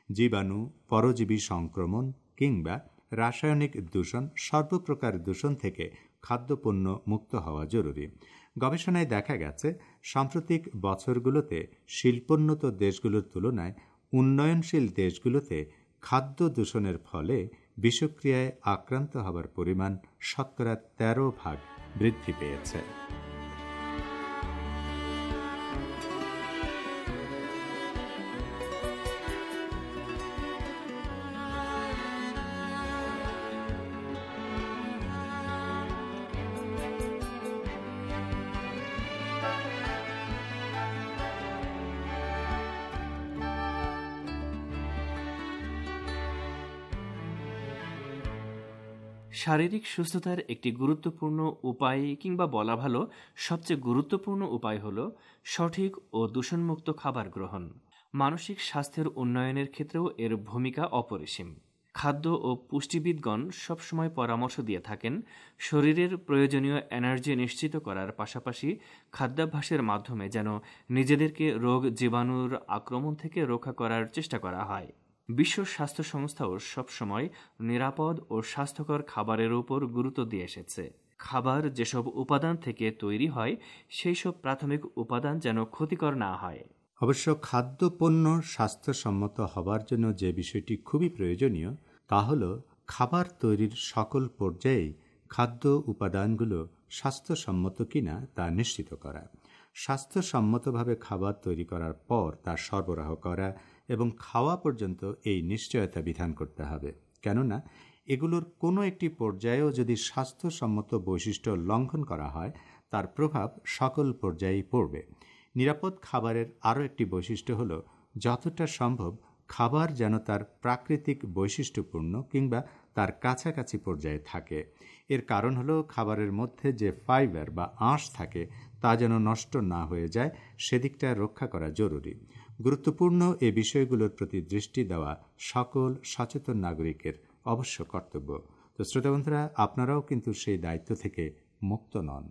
জীবাণু, পরজীবী সংক্রমণ কিংবা রাসায়নিক দূষণ, সর্বপ্রকার দূষণ থেকে খাদ্যপণ্য মুক্ত হওয়া জরুরি। গবেষণায় দেখা গেছে সাম্প্রতিক বছরগুলোতে শিল্পোন্নত দেশগুলোর তুলনায় উন্নয়নশীল দেশগুলোতে খাদ্য দূষণের ফলে বিষক্রিয়ায় আক্রান্ত হবার পরিমাণ 13% বৃদ্ধি পেয়েছে। শারীরিক সুস্থতার একটি গুরুত্বপূর্ণ উপায় কিংবা বলা ভালো সবচেয়ে গুরুত্বপূর্ণ উপায় হল সঠিক ও দূষণমুক্ত খাবার গ্রহণ। মানসিক স্বাস্থ্যের উন্নয়নের ক্ষেত্রেও এর ভূমিকা অপরিসীম। খাদ্য ও পুষ্টিবিদগণ সবসময় পরামর্শ দিয়ে থাকেন শরীরের প্রয়োজনীয় এনার্জি নিশ্চিত করার পাশাপাশি খাদ্যাভ্যাসের মাধ্যমে যেন নিজেদেরকে রোগ জীবাণুর আক্রমণ থেকে রক্ষা করার চেষ্টা করা হয়। বিশ্ব স্বাস্থ্য সংস্থাও সবসময় নিরাপদ ও স্বাস্থ্যকর খাবারের উপর গুরুত্ব দিয়ে এসেছে। খাবার যেসব উপাদান থেকে তৈরি হয় সেই সব প্রাথমিক উপাদান যেন ক্ষতিকর না হয়। অবশ্য খাদ্যপণ্য স্বাস্থ্যসম্মত হবার জন্য যে বিষয়টি খুবই প্রয়োজনীয় তা হল খাবার তৈরির সকল পর্যায়েই খাদ্য উপাদানগুলো স্বাস্থ্যসম্মত কিনা তা নিশ্চিত করা। স্বাস্থ্যসম্মতভাবে খাবার তৈরি করার পর তা সরবরাহ করা এবং খাওয়া পর্যন্ত এই নিশ্চয়তা বিধান করতে হবে, কেননা এগুলোর কোনো একটি পর্যায়েও যদি স্বাস্থ্যসম্মত বৈশিষ্ট্য লঙ্ঘন করা হয় তার প্রভাব সকল পর্যায়েই পড়বে। নিরাপদ খাবারের আরও একটি বৈশিষ্ট্য হল যতটা সম্ভব খাবার যেন তার প্রাকৃতিক বৈশিষ্ট্যপূর্ণ কিংবা তার কাছাকাছি পর্যায়ে থাকে। এর কারণ হলো খাবারের মধ্যে যে ফাইবার বা আঁশ থাকে তা যেন নষ্ট না হয়ে যায়, সেদিকটা রক্ষা করা জরুরি। গুরুত্বপূর্ণ এ বিষয়গুলোর প্রতি দৃষ্টি দেওয়া সকল সচেতন নাগরিকের অবশ্য কর্তব্য। তো শ্রোতা বন্ধুরা, আপনারাও কিন্তু সেই দায়িত্ব থেকে মুক্ত নন।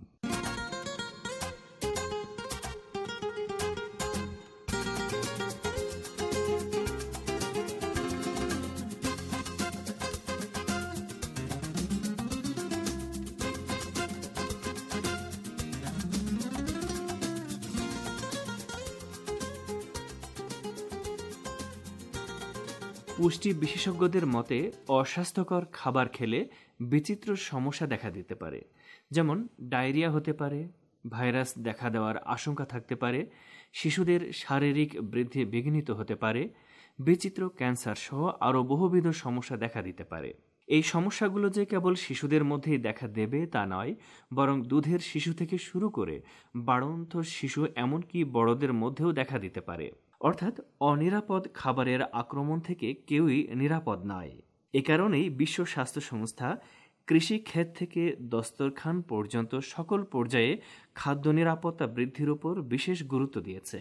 পুষ্টি বিশেষজ্ঞদের মতে অস্বাস্থ্যকর খাবার খেলে বিচিত্র সমস্যা দেখা দিতে পারে, যেমন ডায়রিয়া হতে পারে, ভাইরাস দেখা দেওয়ার আশঙ্কা থাকতে পারে, শিশুদের শারীরিক বৃদ্ধি বিঘ্নিত হতে পারে, বিচিত্র ক্যান্সার সহ আরও বহুবিধ সমস্যা দেখা দিতে পারে। এই সমস্যাগুলো যে কেবল শিশুদের মধ্যেই দেখা দেবে তা নয়, বরং দুধের শিশু থেকে শুরু করে বাড়ন্ত শিশু এমনকি বড়দের মধ্যেও দেখা দিতে পারে। অর্থাৎ অনিরাপদ খাবারের আক্রমণ থেকে কেউই নিরাপদ নয়। এ কারণেই বিশ্ব স্বাস্থ্য সংস্থা কৃষিক্ষেত থেকে দস্তরখান পর্যন্ত সকল পর্যায়ে খাদ্য নিরাপত্তা বৃদ্ধির উপর বিশেষ গুরুত্ব দিয়েছে।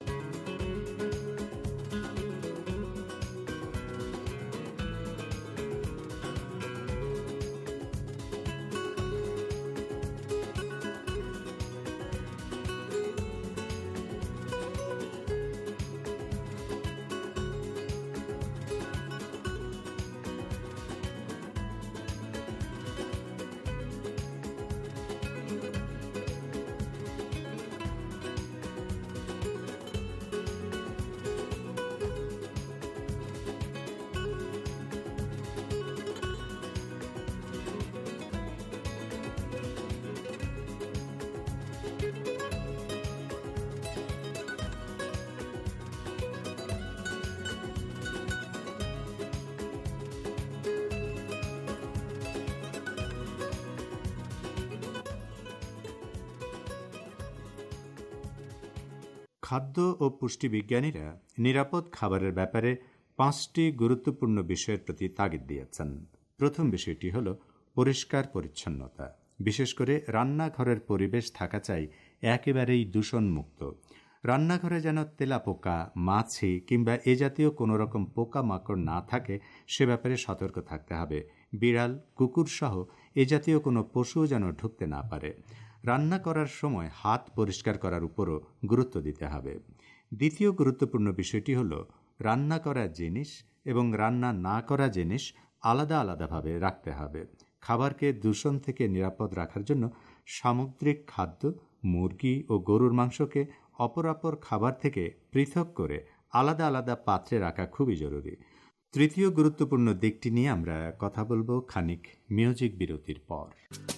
খাদ্য ও পুষ্টিবিজ্ঞানীরা নিরাপদ খাবারের ব্যাপারে 5টি গুরুত্বপূর্ণ বিষয়ের প্রতি তাগিদ দিয়েছেন। প্রথম বিষয়টি হল পরিষ্কার পরিচ্ছন্নতা। বিশেষ করে রান্নাঘরের পরিবেশ থাকা চাই একেবারেই দূষণমুক্ত। রান্নাঘরে যেন তেলাপোকা, মাছি কিংবা এ জাতীয় কোনো রকম পোকামাকড় না থাকে সে ব্যাপারে সতর্ক থাকতে হবে। বিড়াল, কুকুর সহ এ জাতীয় কোনো পশু যেন ঢুকতে না পারে। রান্না করার সময় হাত পরিষ্কার করার উপরও গুরুত্ব দিতে হবে। দ্বিতীয় গুরুত্বপূর্ণ বিষয়টি হল রান্না করা জিনিস এবং রান্না না করা জিনিস আলাদা আলাদাভাবে রাখতে হবে। খাবারকে দূষণ থেকে নিরাপদ রাখার জন্য সামুদ্রিক খাদ্য, মুরগি ও গরুর মাংসকে অপরাপর খাবার থেকে পৃথক করে আলাদা আলাদা পাত্রে রাখা খুবই জরুরি। তৃতীয় গুরুত্বপূর্ণ দিকটি নিয়ে আমরা কথা বলবো খানিক মিউজিক বিরতির পর।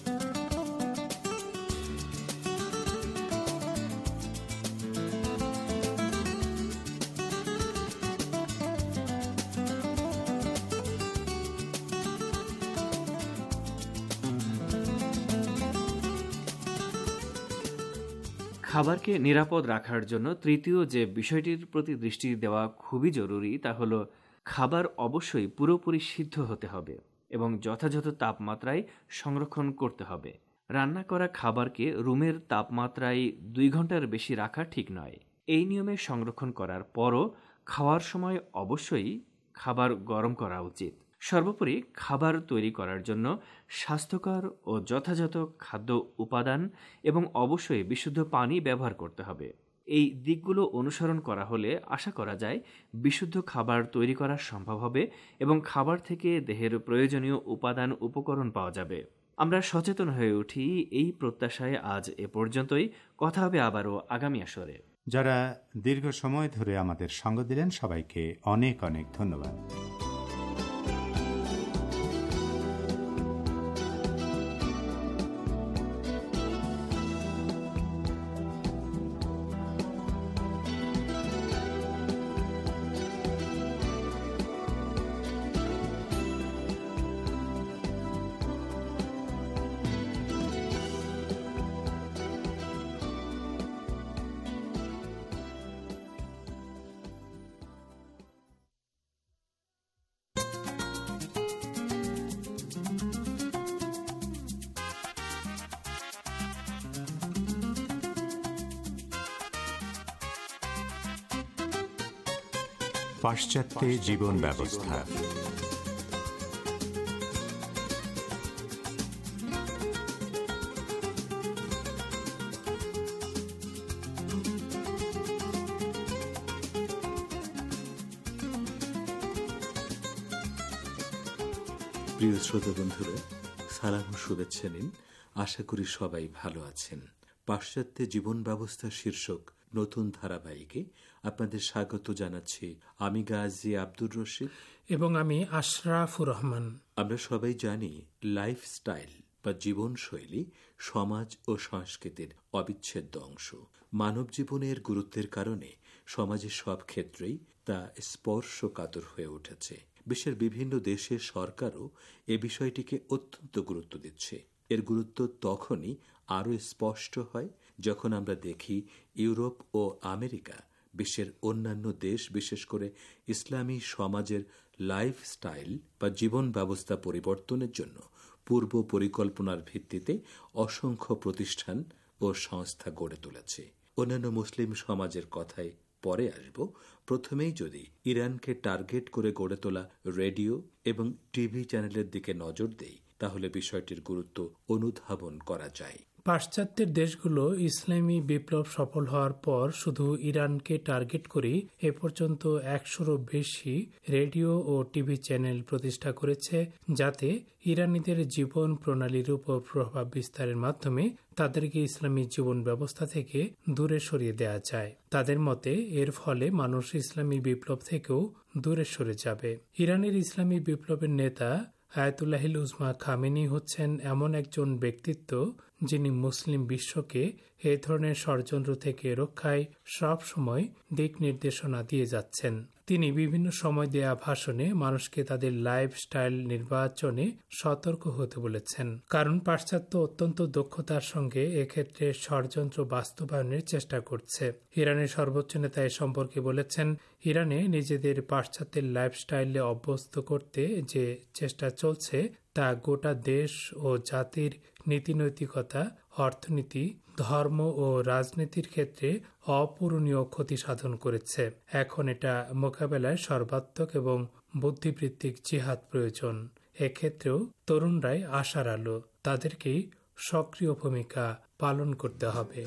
খাবারকে নিরাপদ রাখার জন্য তৃতীয় যে বিষয়টির প্রতি দৃষ্টি দেওয়া খুবই জরুরি তা হলো খাবার অবশ্যই পুরোপুরি সিদ্ধ হতে হবে এবং যথাযথ তাপমাত্রায় সংরক্ষণ করতে হবে। রান্না করা খাবারকে রুমের তাপমাত্রায় 2 ঘন্টার বেশি রাখা ঠিক নয়। এই নিয়মে সংরক্ষণ করার পরও খাওয়ার সময় অবশ্যই খাবার গরম করা উচিত। সর্বোপরি খাবার তৈরি করার জন্য স্বাস্থ্যকর ও যথাযথ খাদ্য উপাদান এবং অবশ্যই বিশুদ্ধ পানি ব্যবহার করতে হবে। এই দিকগুলো অনুসরণ করা হলে আশা করা যায় বিশুদ্ধ খাবার তৈরি করা সম্ভব হবে এবং খাবার থেকে দেহের প্রয়োজনীয় উপাদান উপকরণ পাওয়া যাবে। আমরা সচেতন হয়ে উঠি এই প্রত্যাশায় আজ এ পর্যন্তই। কথা হবে আবারও আগামী আসরে। যারা দীর্ঘ সময় ধরে আমাদের সঙ্গ দিলেন সবাইকে অনেক অনেক ধন্যবাদ। পাশ্চাত্যে জীবন ব্যবস্থা। প্রিয় শ্রোতা বন্ধুরা, সালাম ও শুভেচ্ছা নিন। আশা করি সবাই ভালো আছেন। পাশ্চাত্যে জীবন ব্যবস্থা শীর্ষক নতুন ধারাবাহিকে আপনাদের স্বাগত জানাচ্ছি। আমি গাজী আব্দুর রশিদ এবং আমি আশরাফুর রহমান। আমরা সবাই জানি লাইফস্টাইল বা জীবনশৈলী সমাজ ও সংস্কৃতির অবিচ্ছেদ্য অংশ। মানব জীবনের গুরুত্বের কারণে সমাজের সব ক্ষেত্রেই তা স্পর্শকাতর হয়ে উঠেছে। বিশ্বের বিভিন্ন দেশের সরকারও এ বিষয়টিকে অত্যন্ত গুরুত্ব দিচ্ছে। এর গুরুত্ব তখনই আরও স্পষ্ট হয় যখন আমরা দেখি ইউরোপ ও আমেরিকা বিশ্বের অন্যান্য দেশ, বিশেষ করে ইসলামী সমাজের লাইফস্টাইল বা জীবন ব্যবস্থা পরিবর্তনের জন্য পূর্ব পরিকল্পনার ভিত্তিতে অসংখ্য প্রতিষ্ঠান ও সংস্থা গড়ে তুলেছে। অন্যান্য মুসলিম সমাজের কথায় পরে আসব। প্রথমেই যদি ইরানকে টার্গেট করে গড়ে তোলা রেডিও এবং টিভি চ্যানেলের দিকে নজর দেই, তাহলে বিষয়টির গুরুত্ব অনুধাবন করা যায়। পাশ্চাত্যের দেশগুলো ইসলামী বিপ্লব সফল হওয়ার পর শুধু ইরানকে টার্গেট করেই এ পর্যন্ত 100-রও বেশি রেডিও ও টিভি চ্যানেল প্রতিষ্ঠা করেছে, যাতে ইরানিদের জীবন প্রণালীর উপর প্রভাব বিস্তারের মাধ্যমে তাদেরকে ইসলামী জীবন ব্যবস্থা থেকে দূরে সরিয়ে দেওয়া যায়। তাদের মতে এর ফলে মানুষ ইসলামী বিপ্লব থেকেও দূরে সরে যাবে। ইরানের ইসলামী বিপ্লবের নেতা আয়াতুল্লাহিল উজমা খামেনি হচ্ছেন এমন একজন ব্যক্তিত্ব যিনি মুসলিম বিশ্বকে এ ধরনের ষড়যন্ত্র থেকে রক্ষায় সব সময় দিক নির্দেশনা দিয়ে যাচ্ছেন। তিনি বিভিন্ন সময় দেয়া ভাষণে মানুষকে তাদের লাইফস্টাইল নির্বাচনে সতর্ক হতে বলেছেন, কারণ পাশ্চাত্য অত্যন্ত দক্ষতার সঙ্গে এক্ষেত্রে ষড়যন্ত্র বাস্তবায়নের চেষ্টা করছে। ইরানের সর্বোচ্চ নেতা এ সম্পর্কে বলেছেন, ইরানে নিজেদের পাশ্চাত্যের লাইফস্টাইলে অভ্যস্ত করতে যে চেষ্টা চলছে তা গোটা দেশ ও জাতির নীতিনৈতিকতা, অর্থনীতি, ধর্ম ও রাজনীতির ক্ষেত্রে অপূরণীয় ক্ষতি সাধন করেছে। এখন এটা মোকাবেলায় সর্বাত্মক এবং বুদ্ধিবৃত্তিক জিহাদ প্রয়োজন। এক্ষেত্রেও তরুণরাই আশার আলো, তাদেরকেই সক্রিয় ভূমিকা পালন করতে হবে।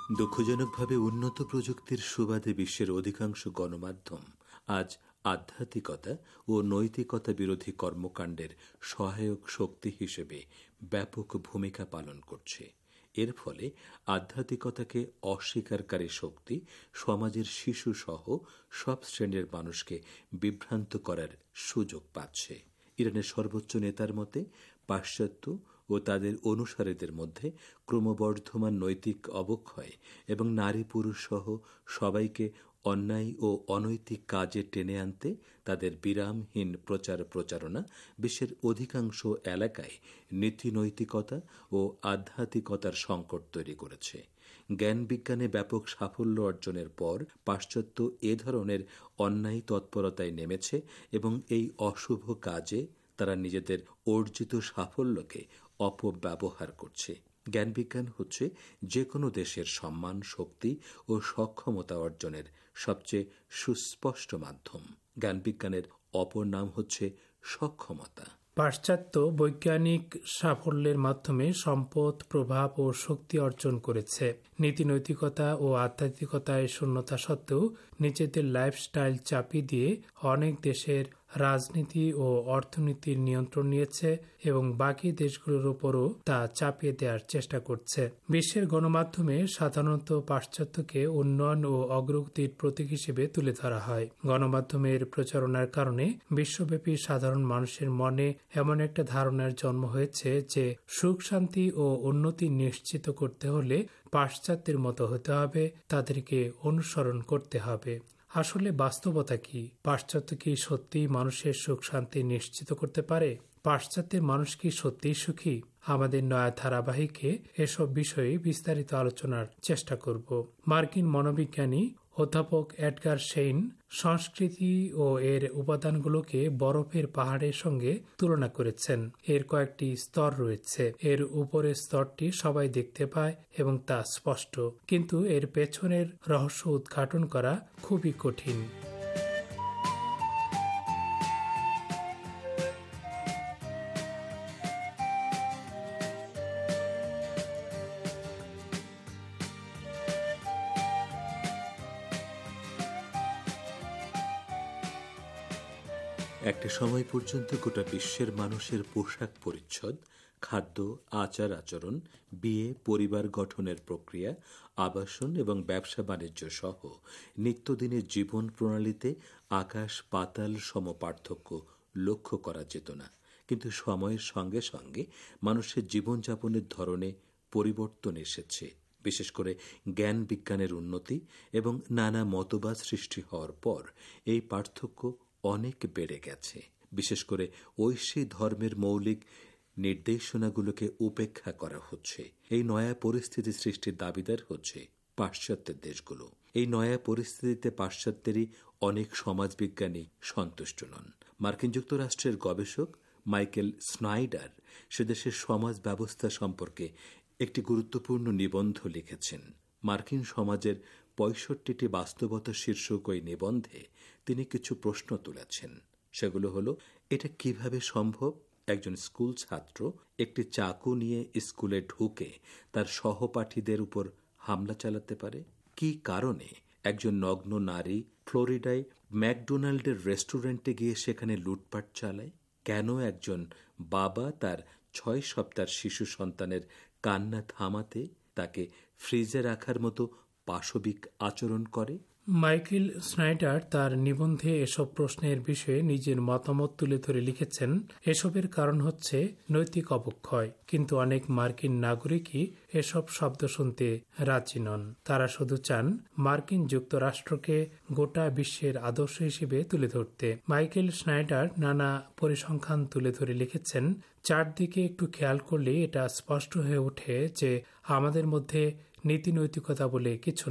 দুঃখজনকভাবে উন্নত প্রযুক্তির সুবাদে বিশ্বের অধিকাংশ গণমাধ্যম আজ আধ্যাত্মিকতা ও নৈতিকতা বিরোধী কর্মকাণ্ডের সহায়ক শক্তি হিসেবে ব্যাপক ভূমিকা পালন করছে। এর ফলে আধ্যাত্মিকতাকে অস্বীকারী শক্তি সমাজের শিশু সহ সব শ্রেণীর মানুষকে বিভ্রান্ত করার সুযোগ পাচ্ছে। ইরানের সর্বোচ্চ নেতার মতে পাশ্চাত্য ও তাদের অনুসারীদের মধ্যে ক্রমবর্ধমান নৈতিক অবক্ষয় এবং নারী পুরুষ সহ সবাইকে অন্যায় ও অনৈতিক কাজে টেনে আনতে তাদের বিরামহীন প্রচার প্রচারণা বিশ্বের অধিকাংশ এলাকায় নীতি নৈতিকতা ও আধ্যাত্মিকতার সংকট তৈরি করেছে। জ্ঞান বিজ্ঞানে ব্যাপক সাফল্য অর্জনের পর পাশ্চাত্য এ ধরনের অন্যায় তৎপরতায় নেমেছে এবং এই অশুভ কাজে তারা নিজেদের অর্জিত সাফল্যকে অপব্যবহার করছে। জ্ঞান বিজ্ঞান হচ্ছে যে কোনো দেশের সম্মান, শক্তি ও সক্ষমতা অর্জনের সবচেয়ে সুস্পষ্ট মাধ্যম। জ্ঞান বিজ্ঞানের অপর নাম হচ্ছে সক্ষমতা। পাশ্চাত্য বৈজ্ঞানিক সাফল্যের মাধ্যমে সম্পদ, প্রভাব ও শক্তি অর্জন করেছে। নীতি নৈতিকতা ও আধ্যাত্মিকতায় শূন্যতা সত্ত্বেও নিজেদের লাইফস্টাইল চাপিয়ে দিয়ে অনেক দেশের রাজনীতি ও অর্থনীতির নিয়ন্ত্রণ নিয়েছে এবং বাকি দেশগুলোর উপরও তা চাপিয়ে দেওয়ার চেষ্টা করছে। বিশ্বের গণমাধ্যমে সাধারণত পাশ্চাত্যকে উন্নয়ন ও অগ্রগতির প্রতীক হিসেবে তুলে ধরা হয়। গণমাধ্যমের প্রচারণার কারণে বিশ্বব্যাপী সাধারণ মানুষের মনে এমন একটা ধারণার জন্ম হয়েছে যে সুখ, শান্তি ও উন্নতি নিশ্চিত করতে হলে পাশ্চাত্যের মতো হতে হবে, তাদেরকে অনুসরণ করতে হবে। আসলে বাস্তবতা কি? পাশ্চাত্য কি সত্যি মানুষের সুখ শান্তি নিশ্চিত করতে পারে? পাশ্চাত্যের মানুষ কি সত্যিই সুখী? আমাদের নয়া ধারাবাহিকে এসব বিষয়ে বিস্তারিত আলোচনার চেষ্টা করব। মার্কিন মনোবিজ্ঞানী অধ্যাপক এডগার শেইন সংস্কৃতি ও এর উপাদানগুলোকে বরফের পাহাড়ের সঙ্গে তুলনা করেছেন। এর কয়েকটি স্তর রয়েছে। এর উপরের স্তরটি সবাই দেখতে পায় এবং তা স্পষ্ট, কিন্তু এর পেছনের রহস্য উদ্ঘাটন করা খুবই কঠিন। একটা সময় পর্যন্ত গোটা বিশ্বের মানুষের পোশাক পরিচ্ছদ, খাদ্য, আচার আচরণ, বিয়ে, পরিবার গঠনের প্রক্রিয়া, আবাসন এবং ব্যবসা বাণিজ্য সহ নিত্যদিনের জীবন প্রণালীতে আকাশ পাতাল সম পার্থক্য লক্ষ্য করা যেত না। কিন্তু সময়ের সঙ্গে সঙ্গে মানুষের জীবনযাপনের ধরনে পরিবর্তন এসেছে। বিশেষ করে জ্ঞান বিজ্ঞানের উন্নতি এবং নানা মতবাদ সৃষ্টি হওয়ার পর এই পার্থক্য অনেক বেড়ে গেছে। বিশেষ করে ঐশী ধর্মের মৌলিক নির্দেশনাগুলোকে উপেক্ষা করা হচ্ছে। এই নয়া পরিস্থিতি সৃষ্টির দাবিদার হচ্ছে পাশ্চাত্যের দেশগুলো। এই নয়া পরিস্থিতিতে পাশ্চাত্যেরই অনেক সমাজবিজ্ঞানী সন্তুষ্ট নন। মার্কিন যুক্তরাষ্ট্রের গবেষক মাইকেল স্নাইডার সে দেশের সমাজ ব্যবস্থা সম্পর্কে একটি গুরুত্বপূর্ণ নিবন্ধ লিখেছেন। মার্কিন সমাজের ৬৫টি বাস্তবতা শীর্ষক ওই নিবন্ধে তিনি কিছু প্রশ্ন তুলেছেন। সেগুলো হলো, এটা কিভাবে সম্ভব একজন স্কুল ছাত্র একটি চাকু নিয়ে স্কুলে ঢুকে তার সহপাঠীদের উপর হামলা চালাতে পারে? কি কারণে একজন নগ্ন নারী ফ্লোরিডায় ম্যাকডোনাল্ডের রেস্টুরেন্টে গিয়ে সেখানে লুটপাট চালায়? কেন একজন বাবা তার ৬ সপ্তাহের শিশু সন্তানের কান্না থামাতে তাকে ফ্রিজে রাখার মতো পাশবিক আচরণ করে? মাইকেল স্নাইডার তার নিবন্ধে এসব প্রশ্নের বিষয়ে নিজের মতামত তুলে ধরে লিখেছেন, এসবের কারণ হচ্ছে নৈতিক অবক্ষয়। কিন্তু অনেক মার্কিন নাগরিকই এসব শব্দ শুনতে রাজি নন। তারা শুধু চান মার্কিন যুক্তরাষ্ট্রকে গোটা বিশ্বের আদর্শ হিসেবে তুলে ধরতে। মাইকেল স্নাইডার নানা পরিসংখ্যান তুলে ধরে লিখেছেন, চারদিকে একটু খেয়াল করলে এটা স্পষ্ট হয়ে ওঠে যে আমাদের মধ্যে নীতি নৈতিকতা বলে কিছু নেই।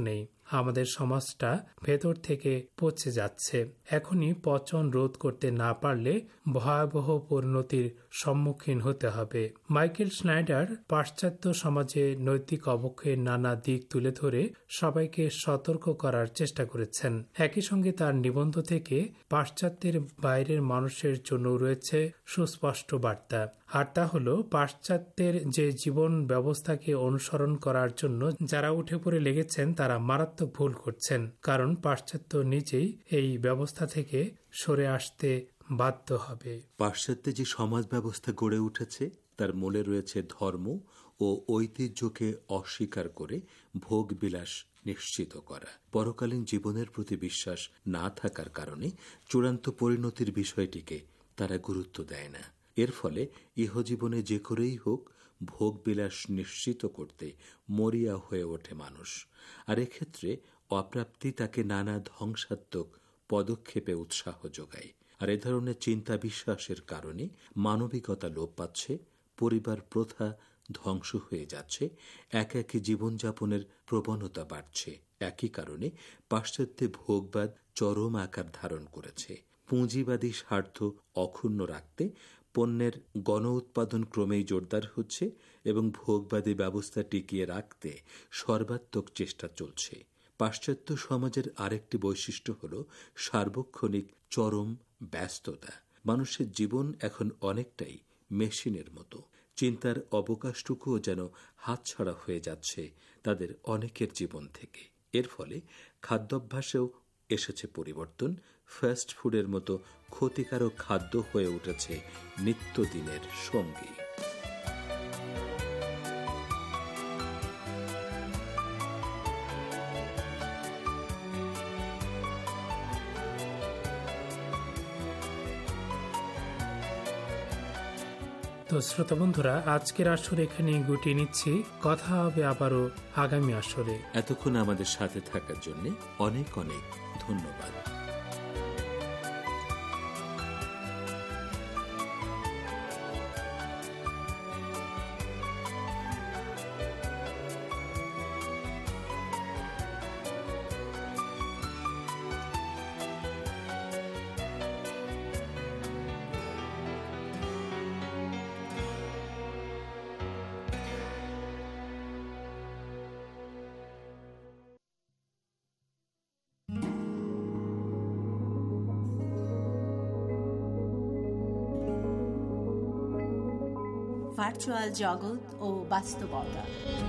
আমাদের সমাজটা ভেতর থেকে পচে যাচ্ছে। এখনই পচন রোধ করতে না পারলে ভয়াবহ পরিণতির সম্মুখীন হতে হবে। মাইকেল স্নাইডার পাশ্চাত্য সমাজে নৈতিক অবক্ষয়ের নানা দিক তুলে ধরে সবাইকে সতর্ক করার চেষ্টা করেছেন। একই সঙ্গে তার নিবন্ধ থেকে পাশ্চাত্যের বাইরের মানুষের জন্য রয়েছে সুস্পষ্ট বার্তা, আর তা হল পাশ্চাত্যের যে জীবন ব্যবস্থাকে অনুসরণ করার জন্য যারা উঠে পড়ে লেগেছেন তারা মারাত্মক ভুল করছেন, কারণ পাশ্চাত্য নিজেই এই ব্যবস্থা থেকে সরে আসতে বাধ্য হবে। পাশ্চাত্যে যে সমাজ ব্যবস্থা গড়ে উঠেছে তার মূলে রয়েছে ধর্ম ও ঐতিহ্যকে অস্বীকার করে ভোগ বিলাস নিশ্চিত করা। পরকালীন জীবনের প্রতি বিশ্বাস না থাকার কারণে চূড়ান্ত পরিণতির বিষয়টিকে তারা গুরুত্ব দেয় না। এর ফলে ইহজীবনে যে করেই হোক ভোগ বিলাস নিশ্চিত করতে মরিয়া হয়ে ওঠে মানুষ, আর এক্ষেত্রে অপ্রাপ্তি তাকে নানা ধ্বংসাত্মক পদক্ষেপে উৎসাহ যোগায়। আর এ ধরনের চিন্তা বিশ্বাসের কারণে মানবিকতা লোপ পাচ্ছে, পরিবার প্রথা ধ্বংস হয়ে যাচ্ছে, একাকী জীবনযাপনের প্রবণতা বাড়ছে। একই কারণে পাশ্চাত্যে ভোগবাদ চরম আকার ধারণ করেছে। পুঁজিবাদী স্বার্থ অক্ষুণ্ণ রাখতে পণ্যের গণ উৎপাদন ক্রমেই জোরদার হচ্ছে এবং ভোগবাদী ব্যবস্থা টিকিয়ে রাখতে সর্বাত্মক চেষ্টা চলছে। পাশ্চাত্য সমাজের আরেকটি বৈশিষ্ট্য হল সার্বক্ষণিক চরম ব্যস্ততা। মানুষের জীবন এখন অনেকটাই মেশিনের মতো। চিন্তার অবকাশটুকুও যেন হাতছাড়া হয়ে যাচ্ছে তাদের অনেকের জীবন থেকে। এর ফলে খাদ্যাভ্যাসেও এসেছে পরিবর্তন। ফাস্ট ফুডের মতো ক্ষতিকারক খাদ্য হয়ে উঠেছে নিত্যদিনের সঙ্গী। তো শ্রোতা বন্ধুরা, আজকের আসরে এখানে গুটিয়ে নিচ্ছি। কথা হবে আবারও আগামী আসরে। এতক্ষণ আমাদের সাথে থাকার জন্য অনেক অনেক ধন্যবাদ। ভার্চুয়াল জগৎ ও বাস্তবতা।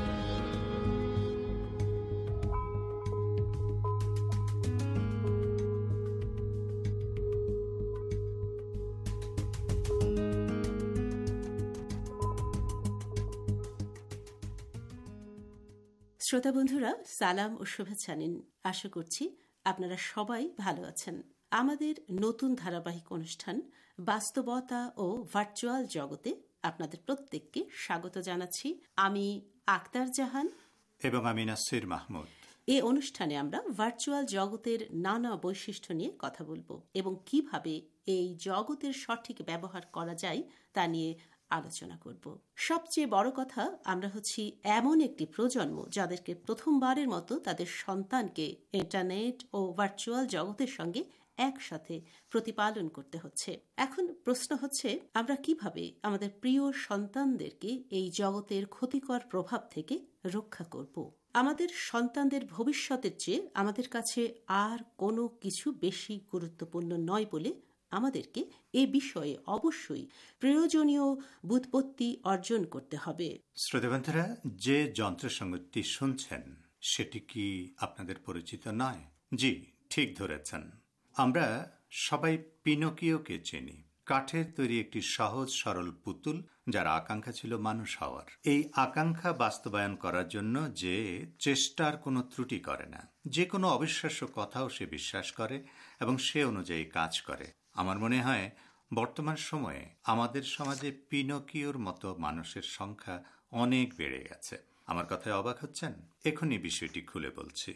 শ্রোতা বন্ধুরা, সালাম ও শুভেচ্ছা নিন। আশা করছি আপনারা সবাই ভালো আছেন। আমাদের নতুন ধারাবাহিক অনুষ্ঠান বাস্তবতা ও ভার্চুয়াল জগতে আপনাদের প্রত্যেককে স্বাগত জানাচ্ছি। আমি আক্তার জাহান এবং আমি নাসির মাহমুদ। এই অনুষ্ঠানে আমরা ভার্চুয়াল জগতের নানা বৈশিষ্ট্য নিয়ে কথা বলবো এবং কিভাবে এই জগতের সঠিক ব্যবহার করা যায় তা নিয়ে আলোচনা করব। সবচেয়ে বড় কথা, আমরা হচ্ছি এমন একটি প্রজন্ম যাদেরকে প্রথমবারের মতো তাদের সন্তানকে ইন্টারনেট ও ভার্চুয়াল জগতের সঙ্গে একসাথে প্রতিপালন করতে হচ্ছে। এখন প্রশ্ন হচ্ছে, আমরা কিভাবে আমাদের প্রিয় সন্তানদেরকে এই জগতের ক্ষতিকর প্রভাব থেকে রক্ষা করব? আমাদের সন্তানদের ভবিষ্যতের চেয়ে আমাদের কাছে আর কোনো কিছু বেশি গুরুত্বপূর্ণ নয় বলে আমাদেরকে এ বিষয়ে অবশ্যই প্রয়োজনীয় ব্যুৎপত্তি অর্জন করতে হবে। শ্রোতাবন্ধুরা, যে যন্ত্রসংগীতটি শুনছেন সেটি কি আপনাদের পরিচিত নয়? জি, ঠিক ধরেছেন। আমরা সবাই পিনোকিওকে চিনি। কাঠের তৈরি একটি সহজ সরল পুতুল, যার আকাঙ্ক্ষা ছিল মানুষ হওয়ার। এই আকাঙ্ক্ষা বাস্তবায়ন করার জন্য যে চেষ্টার কোনো ত্রুটি করে না, যে কোনো অবিশ্বাস্য কথাও সে বিশ্বাস করে এবং সে অনুযায়ী কাজ করে। আমার মনে হয় বর্তমান সময়ে আমাদের সমাজে পিনোকিওর মতো মানুষের সংখ্যা অনেক বেড়ে গেছে। আমার কথায় অবাক হচ্ছেন? এখনই বিষয়টি খুলে বলছি।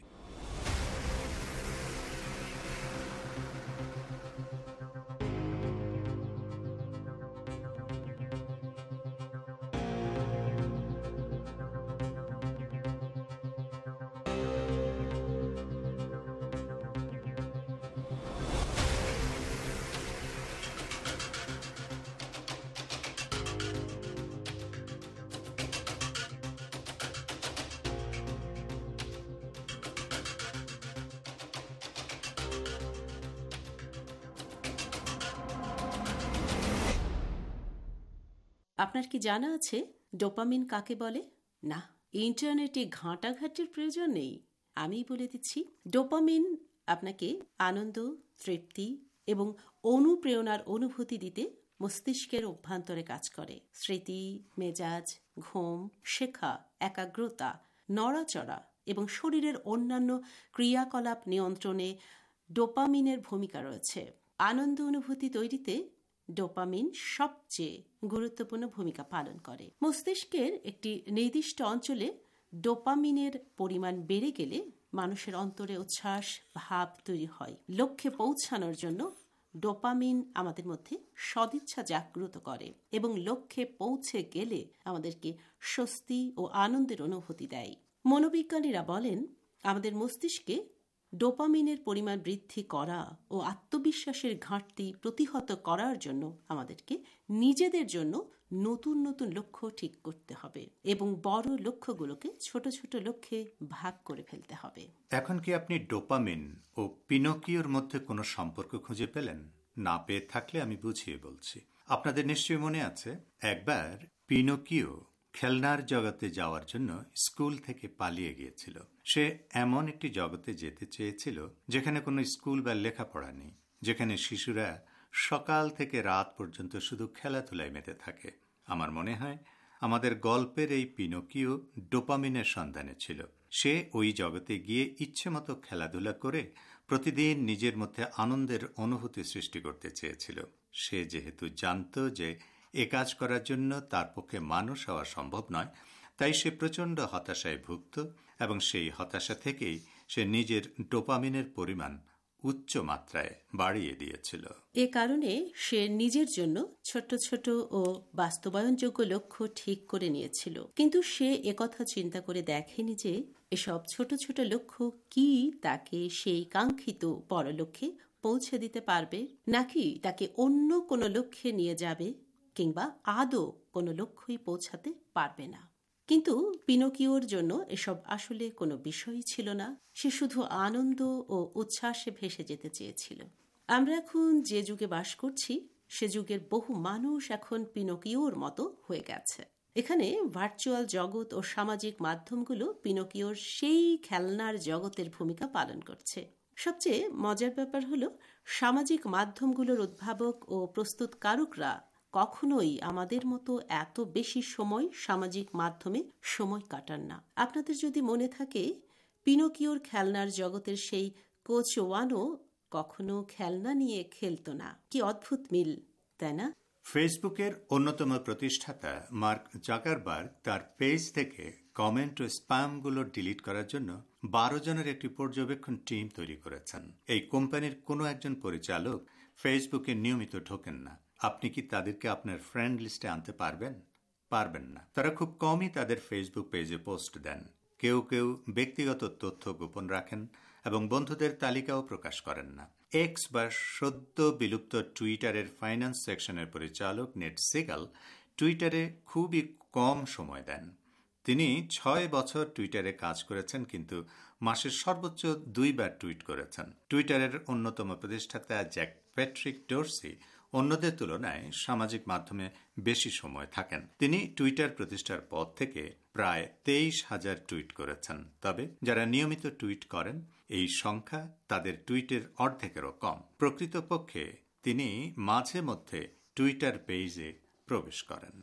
আপনার কি জানা আছে ডোপামিন কাকে বলে? না, ইন্টারনেটে ঘাঁটাঘাঁটির প্রয়োজন নেই, আমি বলে দিচ্ছি। ডোপামিন আপনাকে আনন্দ, তৃপ্তি এবং অনুপ্রেরণার অনুভূতি দিতে মস্তিষ্কের অভ্যন্তরে কাজ করে। স্মৃতি, মেজাজ, ঘুম, শেখা, একাগ্রতা, নড়াচড়া এবং শরীরের অন্যান্য ক্রিয়াকলাপ নিয়ন্ত্রণে ডোপামিনের ভূমিকা রয়েছে। আনন্দ অনুভূতি তৈরিতে ডোপামিন সবচেয়ে গুরুত্বপূর্ণ ভূমিকা পালন করে। মস্তিষ্কের একটি নির্দিষ্ট অঞ্চলে ডোপামিনের পরিমাণ বেড়ে গেলে মানুষের অন্তরে উচ্ছ্বাস ভাব তৈরি হয়। লক্ষ্যে পৌঁছানোর জন্য ডোপামিন আমাদের মধ্যে সদিচ্ছা জাগ্রত করে এবং লক্ষ্যে পৌঁছে গেলে আমাদেরকে স্বস্তি ও আনন্দের অনুভূতি দেয়। মনোবিজ্ঞানীরা বলেন, আমাদের মস্তিষ্কে ডোপামিনের পরিমাণ বৃদ্ধি করা ও আত্মবিশ্বাসের ঘাটতি প্রতিহত করার জন্য আমাদেরকে নিজেদের জন্য নতুন নতুন লক্ষ্য ঠিক করতে হবে এবং বড় লক্ষ্যগুলোকে ছোট ছোট লক্ষ্যে ভাগ করে ফেলতে হবে। এখন কি আপনি ডোপামিন ও পিনোকিওর মধ্যে কোনো সম্পর্ক খুঁজে পেলেন? না পেয়ে থাকলে আমি বুঝিয়ে বলছি। আপনাদের নিশ্চয়ই মনে আছে, একবার পিনোকিও খেলনার জগতে যাওয়ার জন্য স্কুল থেকে পালিয়ে গিয়েছিল। সে এমন একটি জগতে যেতে চেয়েছিল যেখানে কোনো স্কুল বা লেখাপড়া নেই, যেখানে শিশুরা সকাল থেকে রাত পর্যন্ত শুধু খেলাধুলায় মেতে থাকে। আমার মনে হয় আমাদের গল্পের এই পিনোকিও ডোপামিনের সন্ধানে ছিল। সে ওই জগতে গিয়ে ইচ্ছে মতো খেলাধুলা করে প্রতিদিন নিজের মধ্যে আনন্দের অনুভূতি সৃষ্টি করতে চেয়েছিল। সে যেহেতু জানত যে এ কাজ করার জন্য তার পক্ষে মানুষ হওয়া সম্ভব নয়, তাই সে প্রচণ্ড হতাশায় ভুগত এবং সেই হতাশা থেকেই সে নিজের ডোপামিনের পরিমাণ উচ্চ মাত্রায় বাড়িয়ে দিয়েছিল। এ কারণে সে নিজের জন্য ছোট ছোট ও বাস্তবায়নযোগ্য লক্ষ্য ঠিক করে নিয়েছিল। কিন্তু সে একথা চিন্তা করে দেখেনি যে এসব ছোট ছোট লক্ষ্য কি তাকে সেই কাঙ্ক্ষিত বড় লক্ষ্যে পৌঁছে দিতে পারবে, নাকি তাকে অন্য কোনো লক্ষ্যে নিয়ে যাবে, কিংবা আদৌ কোনো লক্ষ্যই পৌঁছাতে পারবে না। কিন্তু পিনোকিওর জন্য এসব আসলে কোনো বিষয়ই ছিল না। সে শুধু আনন্দ ও উচ্ছ্বাসে ভেসে যেতে চেয়েছিল। আমরা এখন যে যুগে বাস করছি, সে যুগের বহু মানুষ এখন পিনোকিওর মতো হয়ে গেছে। এখানে ভার্চুয়াল জগৎ ও সামাজিক মাধ্যমগুলো পিনোকিওর সেই খেলনার জগতের ভূমিকা পালন করছে। সবচেয়ে মজার ব্যাপার হলো, সামাজিক মাধ্যমগুলোর উদ্ভাবক ও প্রস্তুতকারকরা কখনোই আমাদের মতো এত বেশি সময় সামাজিক মাধ্যমে সময় কাটান না। আপনাদের যদি মনে থাকে, পিনোকিওর খেলনার জগতের সেই কোচ ওয়ানো কখনো খেলনা নিয়ে খেলতো না। কি অদ্ভুত মিল, তাই না? ফেসবুকের অন্যতম প্রতিষ্ঠাতা মার্ক জাকারবার্গ তার পেজ থেকে কমেন্ট ও স্প্যামগুলো ডিলিট করার জন্য 12 জনের একটি পর্যবেক্ষণ টিম তৈরি করেছেন। এই কোম্পানির কোনো একজন পরিচালক ফেসবুকে নিয়মিত ঢোকেন না। আপনি কি তাদেরকে আপনার ফ্রেন্ড লিস্টে আনতে পারবেন? পারবেন না। তারা খুব কমই তাদের ফেসবুক পেজে পোস্ট দেন। কেউ কেউ ব্যক্তিগত তথ্য গোপন রাখেন এবং বন্ধুদের তালিকাও প্রকাশ করেন না। এক্স বা সদ্য বিলুপ্ত টুইটারের ফাইন্যান্স সেকশনের পরিচালক নেট সেগাল টুইটারে খুবই কম সময় দেন। তিনি 6 বছর টুইটারে কাজ করেছেন, কিন্তু মাসের সর্বোচ্চ 2 বার টুইট করেছেন। টুইটারের অন্যতম প্রতিষ্ঠাতা জ্যাক প্যাট্রিক ডোরসি অন্যদের তুলনায় সামাজিক মাধ্যমে বেশি সময় থাকেন। তিনি টুইটার প্রতিষ্ঠার পর থেকে প্রায় 23,000 টুইট করেছেন। তবে যারা নিয়মিত টুইট করেন, এই সংখ্যা তাদের টুইটের অর্ধেকেরও কম। প্রকৃতপক্ষে তিনি মাঝে মধ্যে টুইটার পেজে প্রবেশ করেন।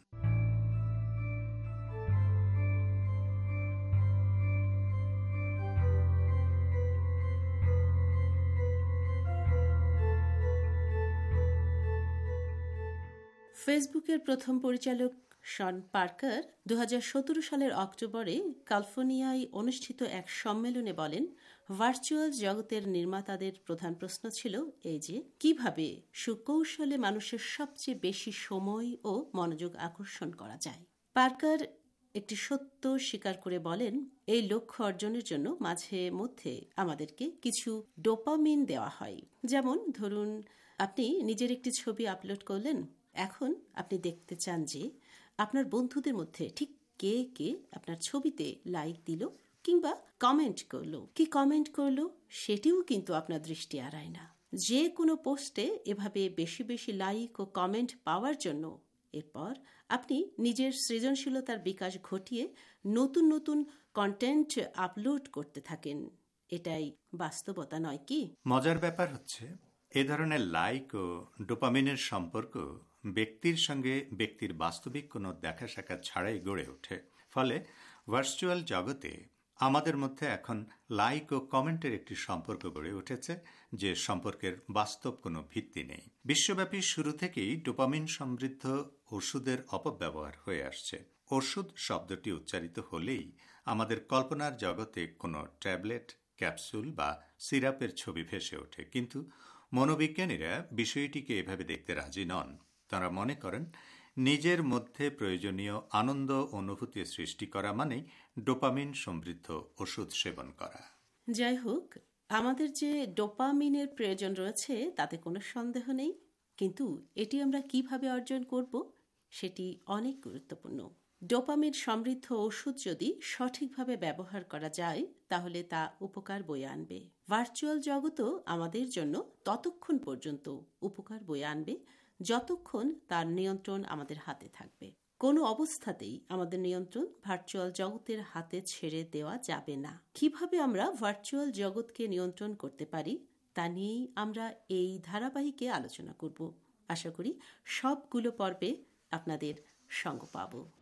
ফেসবুকের প্রথম পরিচালক শন পার্কার 2017 সালের অক্টোবরে ক্যালিফোর্নিয়ায় অনুষ্ঠিত এক সম্মেলনে বলেন, ভার্চুয়াল জগতের নির্মাতাদের প্রধান প্রশ্ন ছিল এই যে কিভাবে সুকৌশলে মানুষের সবচেয়ে বেশি সময় ও মনোযোগ আকর্ষণ করা যায়। পার্কার একটি সত্য স্বীকার করে বলেন, এই লক্ষ্য অর্জনের জন্য মাঝে মধ্যে আমাদেরকে কিছু ডোপামিন দেওয়া হয়। যেমন ধরুন, আপনি নিজের একটি ছবি আপলোড করলেন, এখন আপনি দেখতে চান যে আপনার বন্ধুদের মধ্যে ঠিক কে কে আপনার ছবিতে লাইক দিল কিংবা কমেন্ট করলো। কি কমেন্ট করলো সেটিও কিন্তু আপনার দৃষ্টি এড়ায় না। যে কোনো পোস্টে এভাবে বেশি বেশি লাইক ও কমেন্ট পাওয়ার জন্য এরপর আপনি নিজের সৃজনশীলতার বিকাশ ঘটিয়ে নতুন নতুন কন্টেন্ট আপলোড করতে থাকেন। এটাই বাস্তবতা নয় কি? মজার ব্যাপার হচ্ছে এ ধরনের লাইক ও ডোপামিনের সম্পর্ক ব্যক্তির সঙ্গে ব্যক্তির বাস্তবিক কোনো দেখা সাক্ষাৎ ছাড়াই গড়ে ওঠে। ফলে ভার্চুয়াল জগতে আমাদের মধ্যে এখন লাইক ও কমেন্টের একটি সম্পর্ক গড়ে উঠেছে, যে সম্পর্কের বাস্তব কোনো ভিত্তি নেই। বিশ্বব্যাপী শুরু থেকেই ডোপামিন সমৃদ্ধ ওষুধের অপব্যবহার হয়ে আসছে। ওষুধ শব্দটি উচ্চারিত হলেই আমাদের কল্পনার জগতে কোনো ট্যাবলেট, ক্যাপসুল বা সিরাপের ছবি ভেসে ওঠে। কিন্তু মনোবিজ্ঞানীরা বিষয়টিকে এভাবে দেখতে রাজি নন। তারা মনে করেন নিজের মধ্যে প্রয়োজনীয় আনন্দ অনুভূতি সৃষ্টি করা মানেই ডোপামিন সমৃদ্ধ ওষুধ সেবন করা। যাই হোক, আমাদের যে ডোপামিনের প্রয়োজন রয়েছে তাতে কোনো সন্দেহ নেই, কিন্তু এটি আমরা কিভাবে অর্জন করব সেটি অনেক গুরুত্বপূর্ণ। ডোপামিন সমৃদ্ধ ওষুধ যদি সঠিকভাবে ব্যবহার করা যায় তাহলে তা উপকার বয়ে আনবে। ভার্চুয়াল জগতও আমাদের জন্য ততক্ষণ পর্যন্ত উপকার বয়ে আনবে যতক্ষণ তার নিয়ন্ত্রণ আমাদের হাতে থাকবে। কোনো অবস্থাতেই আমাদের নিয়ন্ত্রণ ভার্চুয়াল জগতের হাতে ছেড়ে দেওয়া যাবে না। কিভাবে আমরা ভার্চুয়াল জগৎকে নিয়ন্ত্রণ করতে পারি তা নিয়েই আমরা এই ধারাবাহিকে আলোচনা করব। আশা করি সবগুলো পর্বে আপনাদের সঙ্গ পাব।